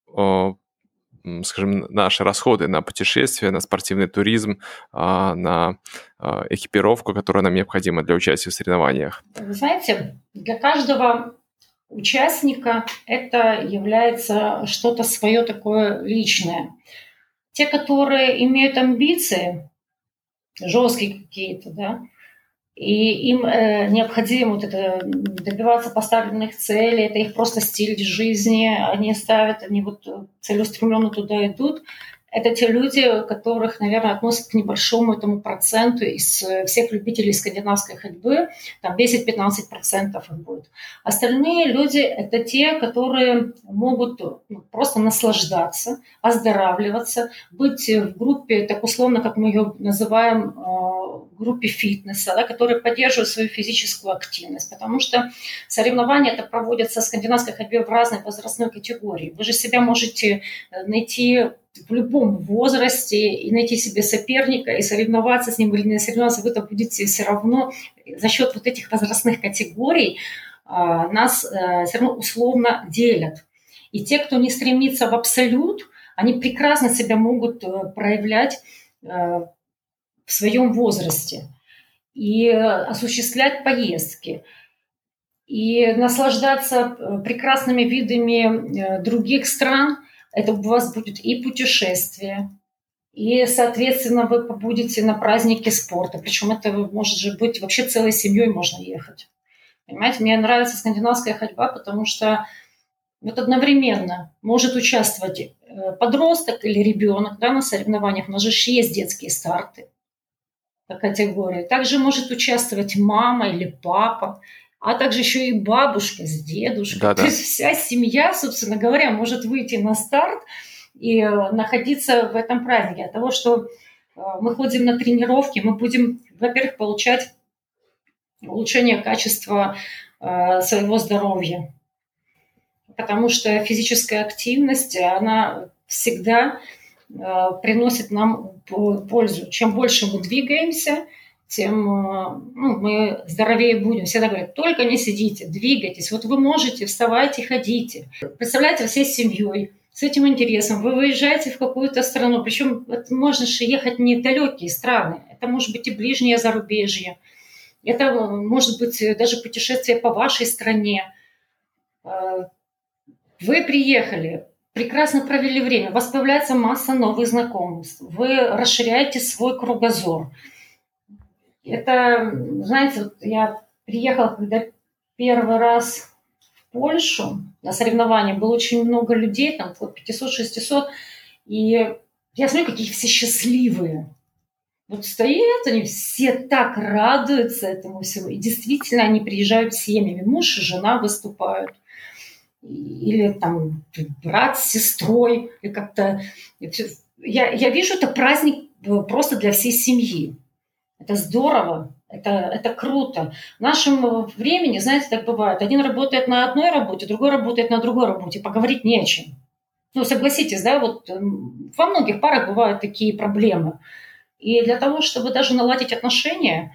[SPEAKER 1] скажем, наши расходы на путешествия, на спортивный туризм, на экипировку, которая нам необходима для участия в соревнованиях.
[SPEAKER 2] Вы знаете, для каждого участника это является что-то свое такое личное. Те, которые имеют амбиции, жесткие какие-то, да, и им э, необходимо вот это, добиваться поставленных целей, это их просто стиль жизни, они ставят, они вот целеустремленно туда идут. Это те люди, которых, наверное, относят к небольшому этому проценту из всех любителей скандинавской ходьбы, там десять-пятнадцать процентов их будет. Остальные люди – это те, которые могут просто наслаждаться, оздоравливаться, быть в группе, так условно, как мы ее называем, в группе фитнеса, да, которые поддерживают свою физическую активность, потому что соревнования это проводятся в скандинавской ходьбе в разной возрастной категории. Вы же себя можете найти в любом возрасте и найти себе соперника, и соревноваться с ним или не соревноваться, вы-то будете все равно за счет вот этих возрастных категорий а, нас а, все равно условно делят. И те, кто не стремится в абсолют, они прекрасно себя могут а, проявлять а, в своем возрасте и а, осуществлять поездки, и наслаждаться прекрасными видами а, других стран. Это у вас будет и путешествие, и, соответственно, вы побудете на празднике спорта. Причем это может же быть вообще целой семьей можно ехать. Понимаете, мне нравится скандинавская ходьба, потому что вот одновременно может участвовать подросток или ребенок, да, на соревнованиях. У нас же есть детские старты по категории. Также может участвовать мама или папа, а также еще и бабушка с дедушкой.
[SPEAKER 1] Да-да.
[SPEAKER 2] То есть вся семья, собственно говоря, может выйти на старт и находиться в этом празднике. От того, что мы ходим на тренировки, мы будем, во-первых, получать улучшение качества своего здоровья. Потому что физическая активность, она всегда приносит нам пользу. Чем больше мы двигаемся, тем ну, мы здоровее будем. Всегда говорят, только не сидите, двигайтесь. Вот вы можете, вставайте, ходите. Представляете, всей семьей, с этим интересом. Вы выезжаете в какую-то страну, причем можно же ехать не в далекие страны. Это может быть и ближнее зарубежье. Это может быть даже путешествие по вашей стране. Вы приехали, прекрасно провели время, у вас появляется масса новых знакомств. Вы расширяете свой кругозор. Это, знаете, вот я приехала, когда первый раз в Польшу на соревнования, было очень много людей, там пятьсот-шестьсот, и я смотрю, какие все счастливые. Вот стоят они, все так радуются этому всему, и действительно они приезжают семьями, муж и жена выступают, или там брат с сестрой, и как-то... Я, я вижу, это праздник просто для всей семьи. Это здорово, это, это круто. В нашем времени, знаете, так бывает. Один работает на одной работе, другой работает на другой работе. Поговорить не о чем. Ну, согласитесь, да, вот во многих парах бывают такие проблемы. И для того, чтобы даже наладить отношения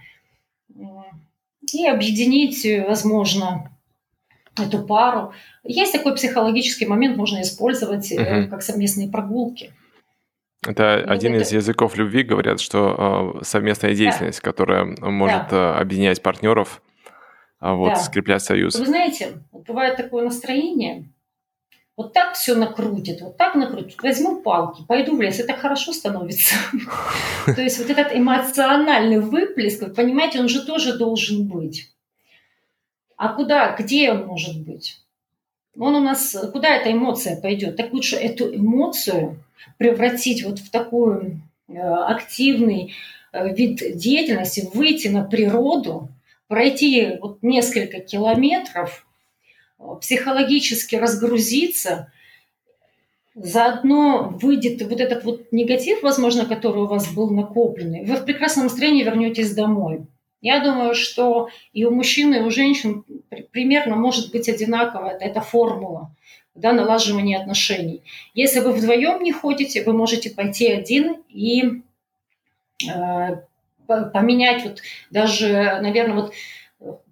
[SPEAKER 2] и объединить, возможно, эту пару, есть такой психологический момент, можно использовать uh-huh. как совместные прогулки.
[SPEAKER 1] Это ну, один это... из языков любви, говорят, что э, совместная деятельность, да. которая может да. э, объединять партнеров, э, вот, да. скреплять союз.
[SPEAKER 2] Вы знаете, бывает такое настроение, вот так все накрутит, вот так накрутит, возьму палки, пойду в лес, и так хорошо становится. То есть вот этот эмоциональный выплеск, вы понимаете, он же тоже должен быть. А куда, где он может быть? Он у нас, куда эта эмоция пойдет? Так лучше эту эмоцию превратить вот в такой э, активный э, вид деятельности, выйти на природу, пройти вот несколько километров, э, психологически разгрузиться, заодно выйдет вот этот вот негатив, возможно, который у вас был накопленный, вы в прекрасном настроении вернетесь домой. Я думаю, что и у мужчин, и у женщин примерно может быть одинаковая эта формула, да, налаживания отношений. Если вы вдвоем не ходите, вы можете пойти один и э, поменять вот даже, наверное, вот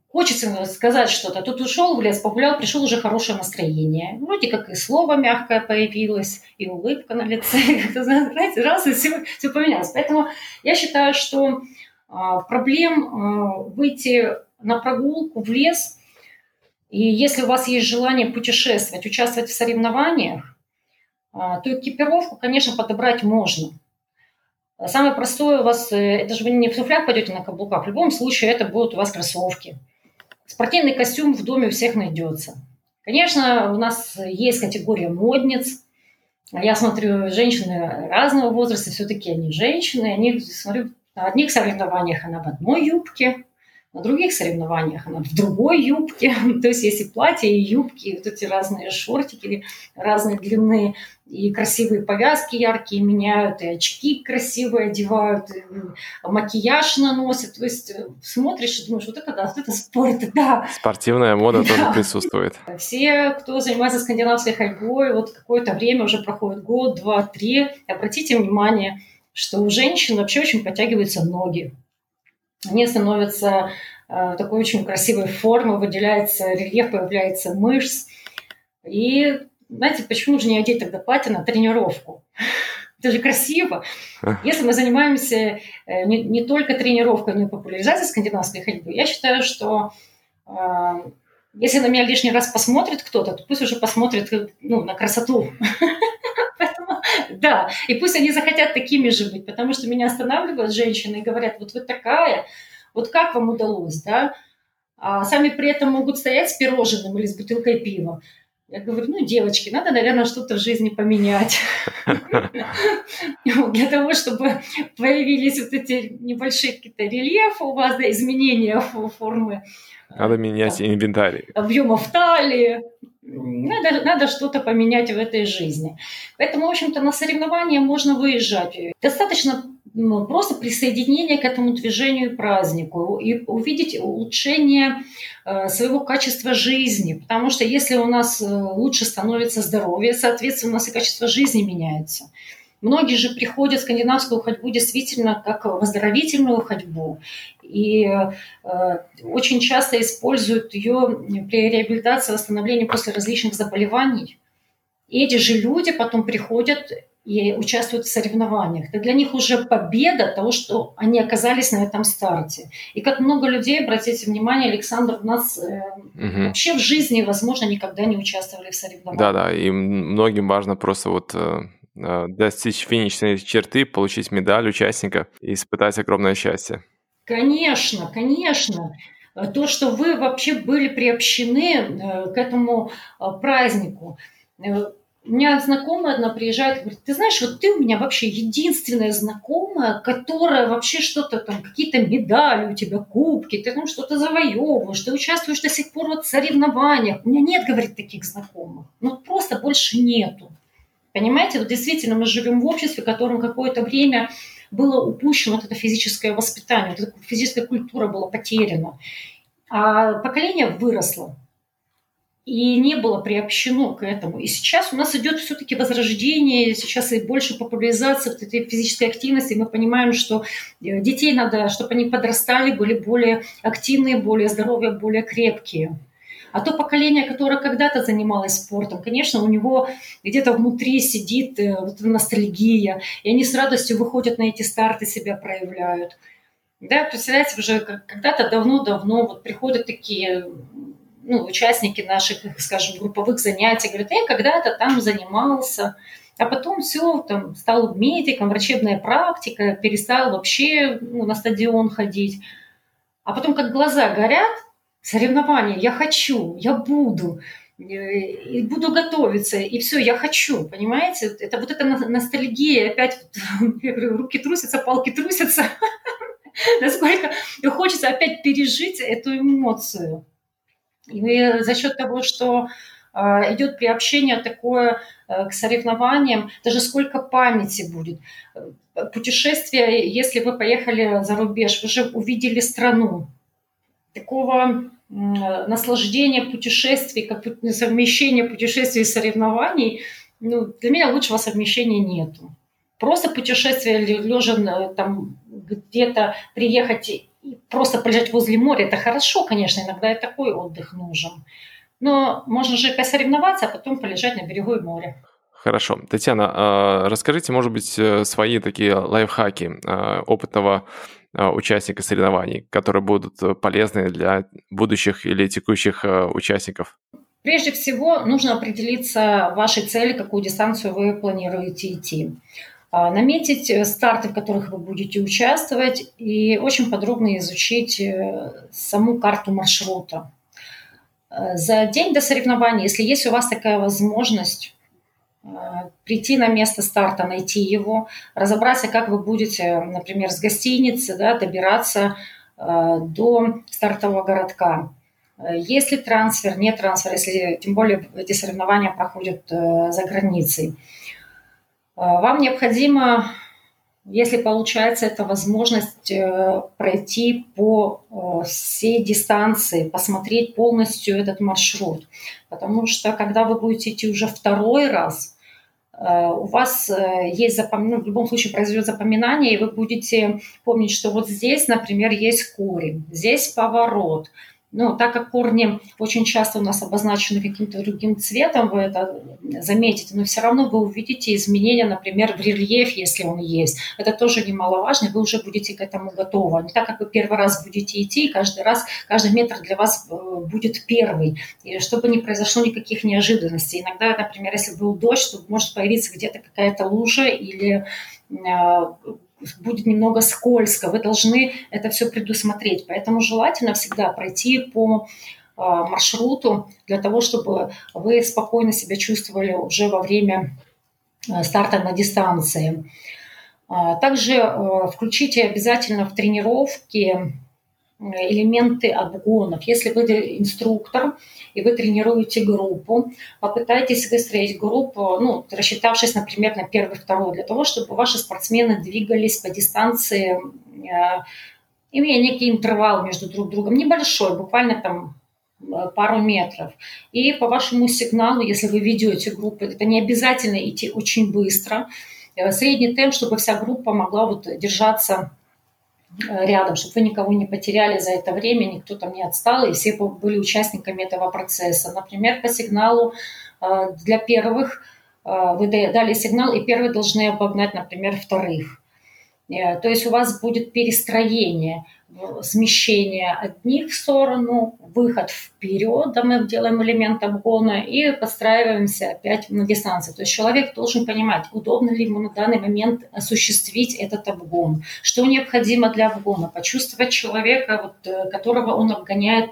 [SPEAKER 2] хочется сказать что-то. Тут ушел в лес, погулял, пришел уже хорошее настроение. Вроде как и слово мягкое появилось, и улыбка на лице. Знаете, раз и все, все поменялось. Поэтому я считаю, что а, проблем а, выйти на прогулку в лес, и если у вас есть желание путешествовать, участвовать в соревнованиях, а, то экипировку, конечно, подобрать можно. Самое простое у вас, это же вы не в туфлях пойдете на каблуках, в любом случае это будут у вас кроссовки. Спортивный костюм в доме у всех найдется. Конечно, у нас есть категория модниц. Я смотрю, женщины разного возраста, все-таки они женщины. Они, смотрю, на одних соревнованиях она в одной юбке, на других соревнованиях она в другой юбке. То есть есть и платья, и юбки, и вот эти разные шортики разной длины, и красивые повязки яркие меняют, и очки красивые одевают, и макияж наносят. То есть смотришь и думаешь, вот это да, вот это спорт, да.
[SPEAKER 1] Спортивная мода да. тоже присутствует.
[SPEAKER 2] Все, кто занимается скандинавской ходьбой, вот какое-то время уже проходит, год, два, три, обратите внимание, что у женщин вообще очень подтягиваются ноги. Они становятся э, такой очень красивой формы, выделяется рельеф, появляется мышц. И знаете, почему же не одеть тогда платье на тренировку? Это же красиво. Если мы занимаемся э, не, не только тренировкой, но и популяризацией скандинавской ходьбы, я считаю, что э, если на меня лишний раз посмотрит кто-то, то пусть уже посмотрит ну, на красоту. Да, и пусть они захотят такими же быть, потому что меня останавливают женщины и говорят, вот вы такая, вот как вам удалось, да? А сами при этом могут стоять с пирожным или с бутылкой пива. Я говорю, ну, девочки, надо, наверное, что-то в жизни поменять. Для того, чтобы появились вот эти небольшие какие-то рельефы у вас, да, изменения формы.
[SPEAKER 1] Надо менять инвентарь.
[SPEAKER 2] Объемов талии. Надо, надо что-то поменять в этой жизни. Поэтому, в общем-то, на соревнования можно выезжать. Достаточно ну, просто присоединения к этому движению и празднику и увидеть улучшение э, своего качества жизни. Потому что если у нас лучше становится здоровье, соответственно, у нас и качество жизни меняется. Многие же приходят в скандинавскую ходьбу действительно как в оздоровительную ходьбу. И э, очень часто используют ее при реабилитации, восстановлении после различных заболеваний. И эти же люди потом приходят и участвуют в соревнованиях. Это для них уже победа того, что они оказались на этом старте. И как много людей, обратите внимание, Александр, у нас э, угу. вообще в жизни, возможно, никогда не участвовали в соревнованиях.
[SPEAKER 1] Да-да, и многим важно просто вот... Э... достичь финишной черты, получить медаль участника и испытать огромное счастье.
[SPEAKER 2] Конечно, конечно. То, что вы вообще были приобщены к этому празднику. У меня знакомая одна приезжает и говорит, ты знаешь, вот ты у меня вообще единственная знакомая, которая вообще что-то там, какие-то медали у тебя, кубки, ты там что-то завоевываешь, ты участвуешь до сих пор в соревнованиях. У меня нет, говорит, таких знакомых. Ну, просто больше нету. Понимаете, вот действительно мы живем в обществе, в котором какое-то время было упущено вот это физическое воспитание, вот эта физическая культура была потеряна. А поколение выросло и не было приобщено к этому. И сейчас у нас идет все-таки возрождение, сейчас и больше популяризация вот этой физической активности. И мы понимаем, что детей надо, чтобы они подрастали, были более активные, более здоровые, более крепкие. А то поколение, которое когда-то занималось спортом, конечно, у него где-то внутри сидит вот ностальгия, и они с радостью выходят на эти старты, себя проявляют. Да, представляете, уже когда-то давно-давно вот приходят такие ну, участники наших, скажем, групповых занятий, говорят, я когда-то там занимался, а потом все, там, стал медиком, врачебная практика, перестал вообще ну, на стадион ходить. А потом, как глаза горят, соревнования, я хочу, я буду, и буду готовиться, и все, я хочу, понимаете? Это вот эта ностальгия, опять, я говорю, руки трусятся, палки трусятся, насколько хочется опять пережить эту эмоцию. И за счет того, что идет приобщение такое к соревнованиям, даже сколько памяти будет. Путешествие, если вы поехали за рубеж, вы же увидели страну. Такого наслаждения путешествий, как совмещение путешествий и соревнований, ну, для меня лучшего совмещения нету. Просто путешествие, лежа там где-то, приехать просто полежать возле моря – это хорошо, конечно, иногда и такой отдых нужен. Но можно же посоревноваться, а потом полежать на берегу моря.
[SPEAKER 1] Хорошо. Татьяна, расскажите, может быть, свои такие лайфхаки опытного участника соревнований, которые будут полезны для будущих или текущих участников?
[SPEAKER 2] Прежде всего, нужно определиться вашей цели, какую дистанцию вы планируете идти. Наметить старты, в которых вы будете участвовать, и очень подробно изучить саму карту маршрута. За день до соревнований, если есть у вас такая возможность, прийти на место старта, найти его, разобраться, как вы будете, например, с гостиницы, да, добираться до стартового городка. Есть ли трансфер, нет трансфера, если тем более эти соревнования проходят за границей. Вам необходимо, если получается, это возможность пройти по всей дистанции, посмотреть полностью этот маршрут. Потому что, когда вы будете идти уже второй раз, у вас есть запом... ну, в любом случае произойдет запоминание, и вы будете помнить, что вот здесь, например, есть корень, здесь поворот. Ну, так как корни очень часто у нас обозначены каким-то другим цветом, вы это заметите, но все равно вы увидите изменения, например, в рельефе, если он есть. Это тоже немаловажно, вы уже будете к этому готовы. Не так как вы первый раз будете идти, каждый раз, каждый метр для вас будет первый, и чтобы не произошло никаких неожиданностей. Иногда, например, если был дождь, то может появиться где-то какая-то лужа или будет немного скользко, вы должны это все предусмотреть. Поэтому желательно всегда пройти по маршруту для того, чтобы вы спокойно себя чувствовали уже во время старта на дистанции. Также включите обязательно в тренировки элементы обгонов. Если вы инструктор и вы тренируете группу, попытайтесь выстроить группу, ну, рассчитавшись, например, на первый-второй, для того, чтобы ваши спортсмены двигались по дистанции, э, имея некий интервал между друг другом, небольшой, буквально там пару метров. И по вашему сигналу, если вы ведете группу, это не обязательно идти очень быстро, э, средний темп, чтобы вся группа могла вот держаться рядом, чтобы вы никого не потеряли за это время, никто там не отстал, и все были участниками этого процесса. Например, по сигналу для первых вы дали сигнал, и первые должны обогнать, например, вторых. То есть у вас будет перестроение, смещение одних в сторону, выход вперед, да, мы делаем элемент обгона и подстраиваемся опять на дистанции. То есть человек должен понимать, удобно ли ему на данный момент осуществить этот обгон, что необходимо для обгона, почувствовать человека, вот, которого он обгоняет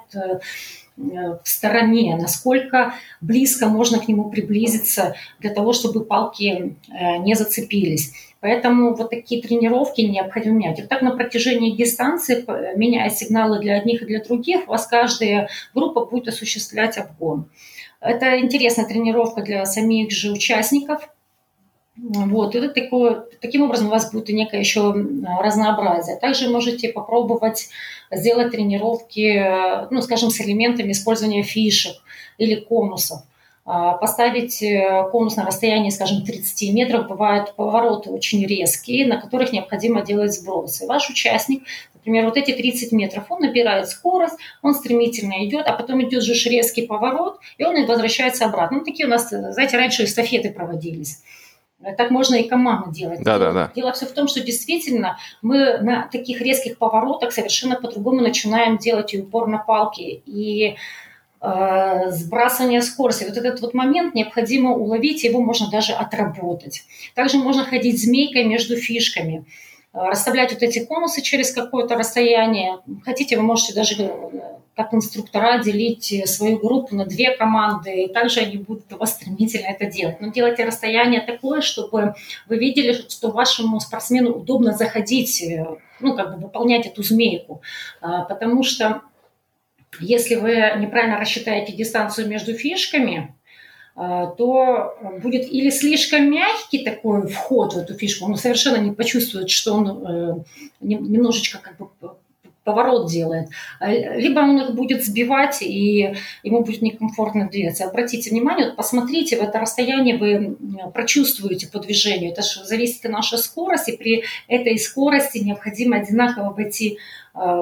[SPEAKER 2] в стороне, насколько близко можно к нему приблизиться для того, чтобы палки не зацепились. Поэтому вот такие тренировки необходимо менять. И так на протяжении дистанции, меняя сигналы для одних и для других, у вас каждая группа будет осуществлять обгон. Это интересная тренировка для самих же участников. Вот, и такое, таким образом у вас будет некое еще разнообразие. Также можете попробовать сделать тренировки, ну, скажем, с элементами использования фишек или конусов. Поставить конус на расстоянии, скажем, тридцать метров. Бывают повороты очень резкие, на которых необходимо делать сбросы. Ваш участник, например, вот эти тридцать метров, он набирает скорость, он стремительно идет, а потом идет же резкий поворот, и он возвращается обратно. Ну, такие у нас, знаете, раньше эстафеты проводились. Так можно и команду делать.
[SPEAKER 1] Да,
[SPEAKER 2] дело,
[SPEAKER 1] да, да.
[SPEAKER 2] дело все в том, что действительно мы на таких резких поворотах совершенно по-другому начинаем делать и упор на палки, и э, сбрасывание скорости. Вот этот вот момент необходимо уловить, его можно даже отработать. Также можно ходить змейкой между фишками, расставлять вот эти конусы через какое-то расстояние. Хотите, вы можете даже как инструктора делить свою группу на две команды, и также они будут у вас стремительно это делать. Но делайте расстояние такое, чтобы вы видели, что вашему спортсмену удобно заходить, ну, как бы выполнять эту змейку. Потому что если вы неправильно рассчитаете дистанцию между фишками, то будет или слишком мягкий такой вход в эту фишку, он совершенно не почувствует, что он немножечко как бы поворот делает, либо он их будет сбивать, и ему будет некомфортно двигаться. Обратите внимание, вот посмотрите, в это расстояние вы прочувствуете по движению. Это же зависит от нашей скорости, при этой скорости необходимо одинаково войти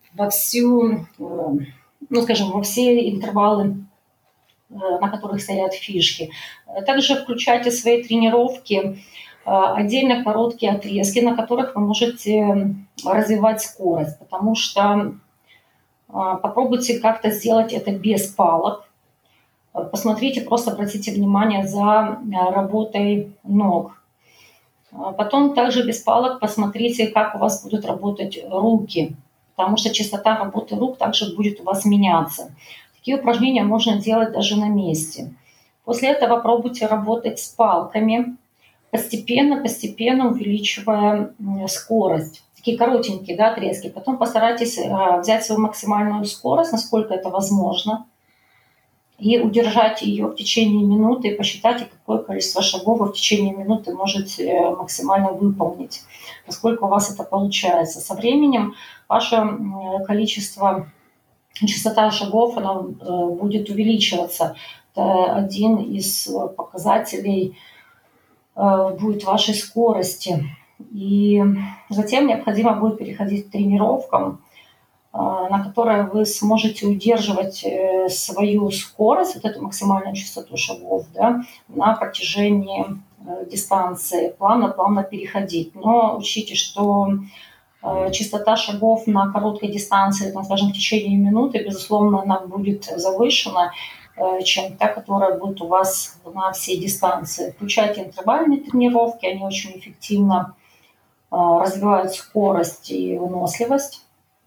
[SPEAKER 2] во всю, ну, скажем, во все интервалы, на которых стоят фишки. Также включайте в свои тренировки отдельно короткие отрезки, на которых вы можете развивать скорость, потому что попробуйте как-то сделать это без палок. Посмотрите, просто обратите внимание за работой ног. Потом также без палок посмотрите, как у вас будут работать руки, потому что частота работы рук также будет у вас меняться. Такие упражнения можно делать даже на месте. После этого пробуйте работать с палками, постепенно, постепенно увеличивая скорость. Такие коротенькие, да, отрезки. Потом постарайтесь взять свою максимальную скорость, насколько это возможно, и удержать ее в течение минуты, и посчитайте, какое количество шагов вы в течение минуты можете максимально выполнить, насколько у вас это получается. Со временем ваше количество, частота шагов, она будет увеличиваться. Это один из показателей будет вашей скорости. И затем необходимо будет переходить к тренировкам, на которые вы сможете удерживать свою скорость, вот эту максимальную частоту шагов, да, на протяжении дистанции, плавно-плавно переходить. Но учтите, что частота шагов на короткой дистанции, там, скажем, в течение минуты, безусловно, она будет завышена, чем та, которая будет у вас на всей дистанции. Включайте интервальные тренировки, они очень эффективно развивают скорость и выносливость.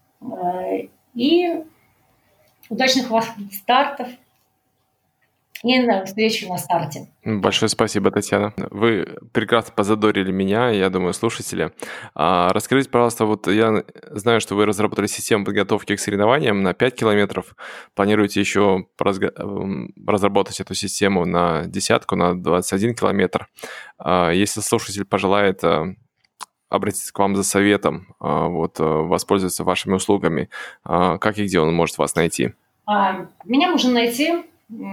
[SPEAKER 2] И удачных вам стартов и до встречи на старте.
[SPEAKER 1] Большое спасибо, Татьяна. Вы прекрасно позадорили меня, я думаю, слушатели. А, расскажите, пожалуйста, вот я знаю, что вы разработали систему подготовки к соревнованиям на пять километров. Планируете еще разработать эту систему на десятку, на двадцать один километр. А, если слушатель пожелает обратиться к вам за советом, вот, воспользоваться вашими услугами, как и где он может вас найти?
[SPEAKER 2] Меня можно найти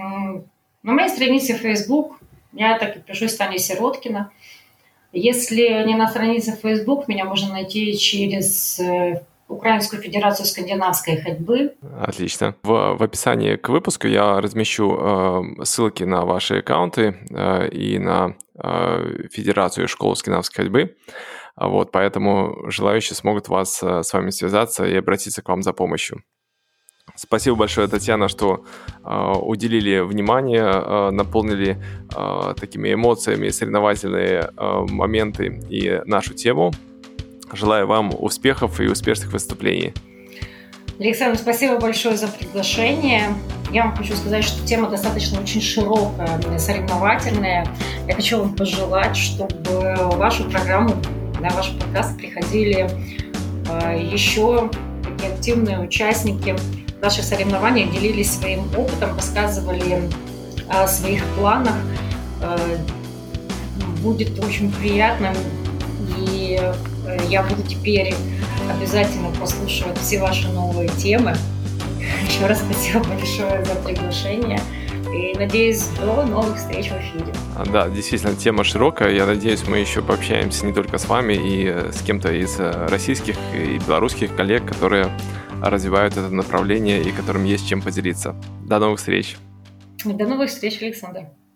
[SPEAKER 2] на моей странице в Facebook. Я так и пишу Таня Сироткина. Если не на странице в Facebook, меня можно найти через Украинскую федерацию скандинавской ходьбы.
[SPEAKER 1] Отлично. В, в описании к выпуску я размещу э, ссылки на ваши аккаунты э, и на э, Федерацию и школу скандинавской ходьбы. Вот, поэтому желающие смогут вас, с вами связаться и обратиться к вам за помощью. Спасибо большое, Татьяна, что э, уделили внимание, э, наполнили э, такими эмоциями соревновательные э, моменты и нашу тему. Желаю вам успехов и успешных выступлений.
[SPEAKER 2] Александр, спасибо большое за приглашение. Я вам хочу сказать, что тема достаточно очень широкая, соревновательная. Я хочу вам пожелать, чтобы в вашу программу, на ваш подкаст приходили э, еще такие активные участники наших соревнований, делились своим опытом, рассказывали о своих планах. Э, будет очень приятно, и э, я буду теперь обязательно прослушивать все ваши новые темы. Еще раз спасибо большое за приглашение. И надеюсь, до новых встреч в эфире.
[SPEAKER 1] Да, действительно, тема широкая. Я надеюсь, мы еще пообщаемся не только с вами, и с кем-то из российских и белорусских коллег, которые развивают это направление и которым есть чем поделиться. До новых встреч.
[SPEAKER 2] До новых встреч, Александр.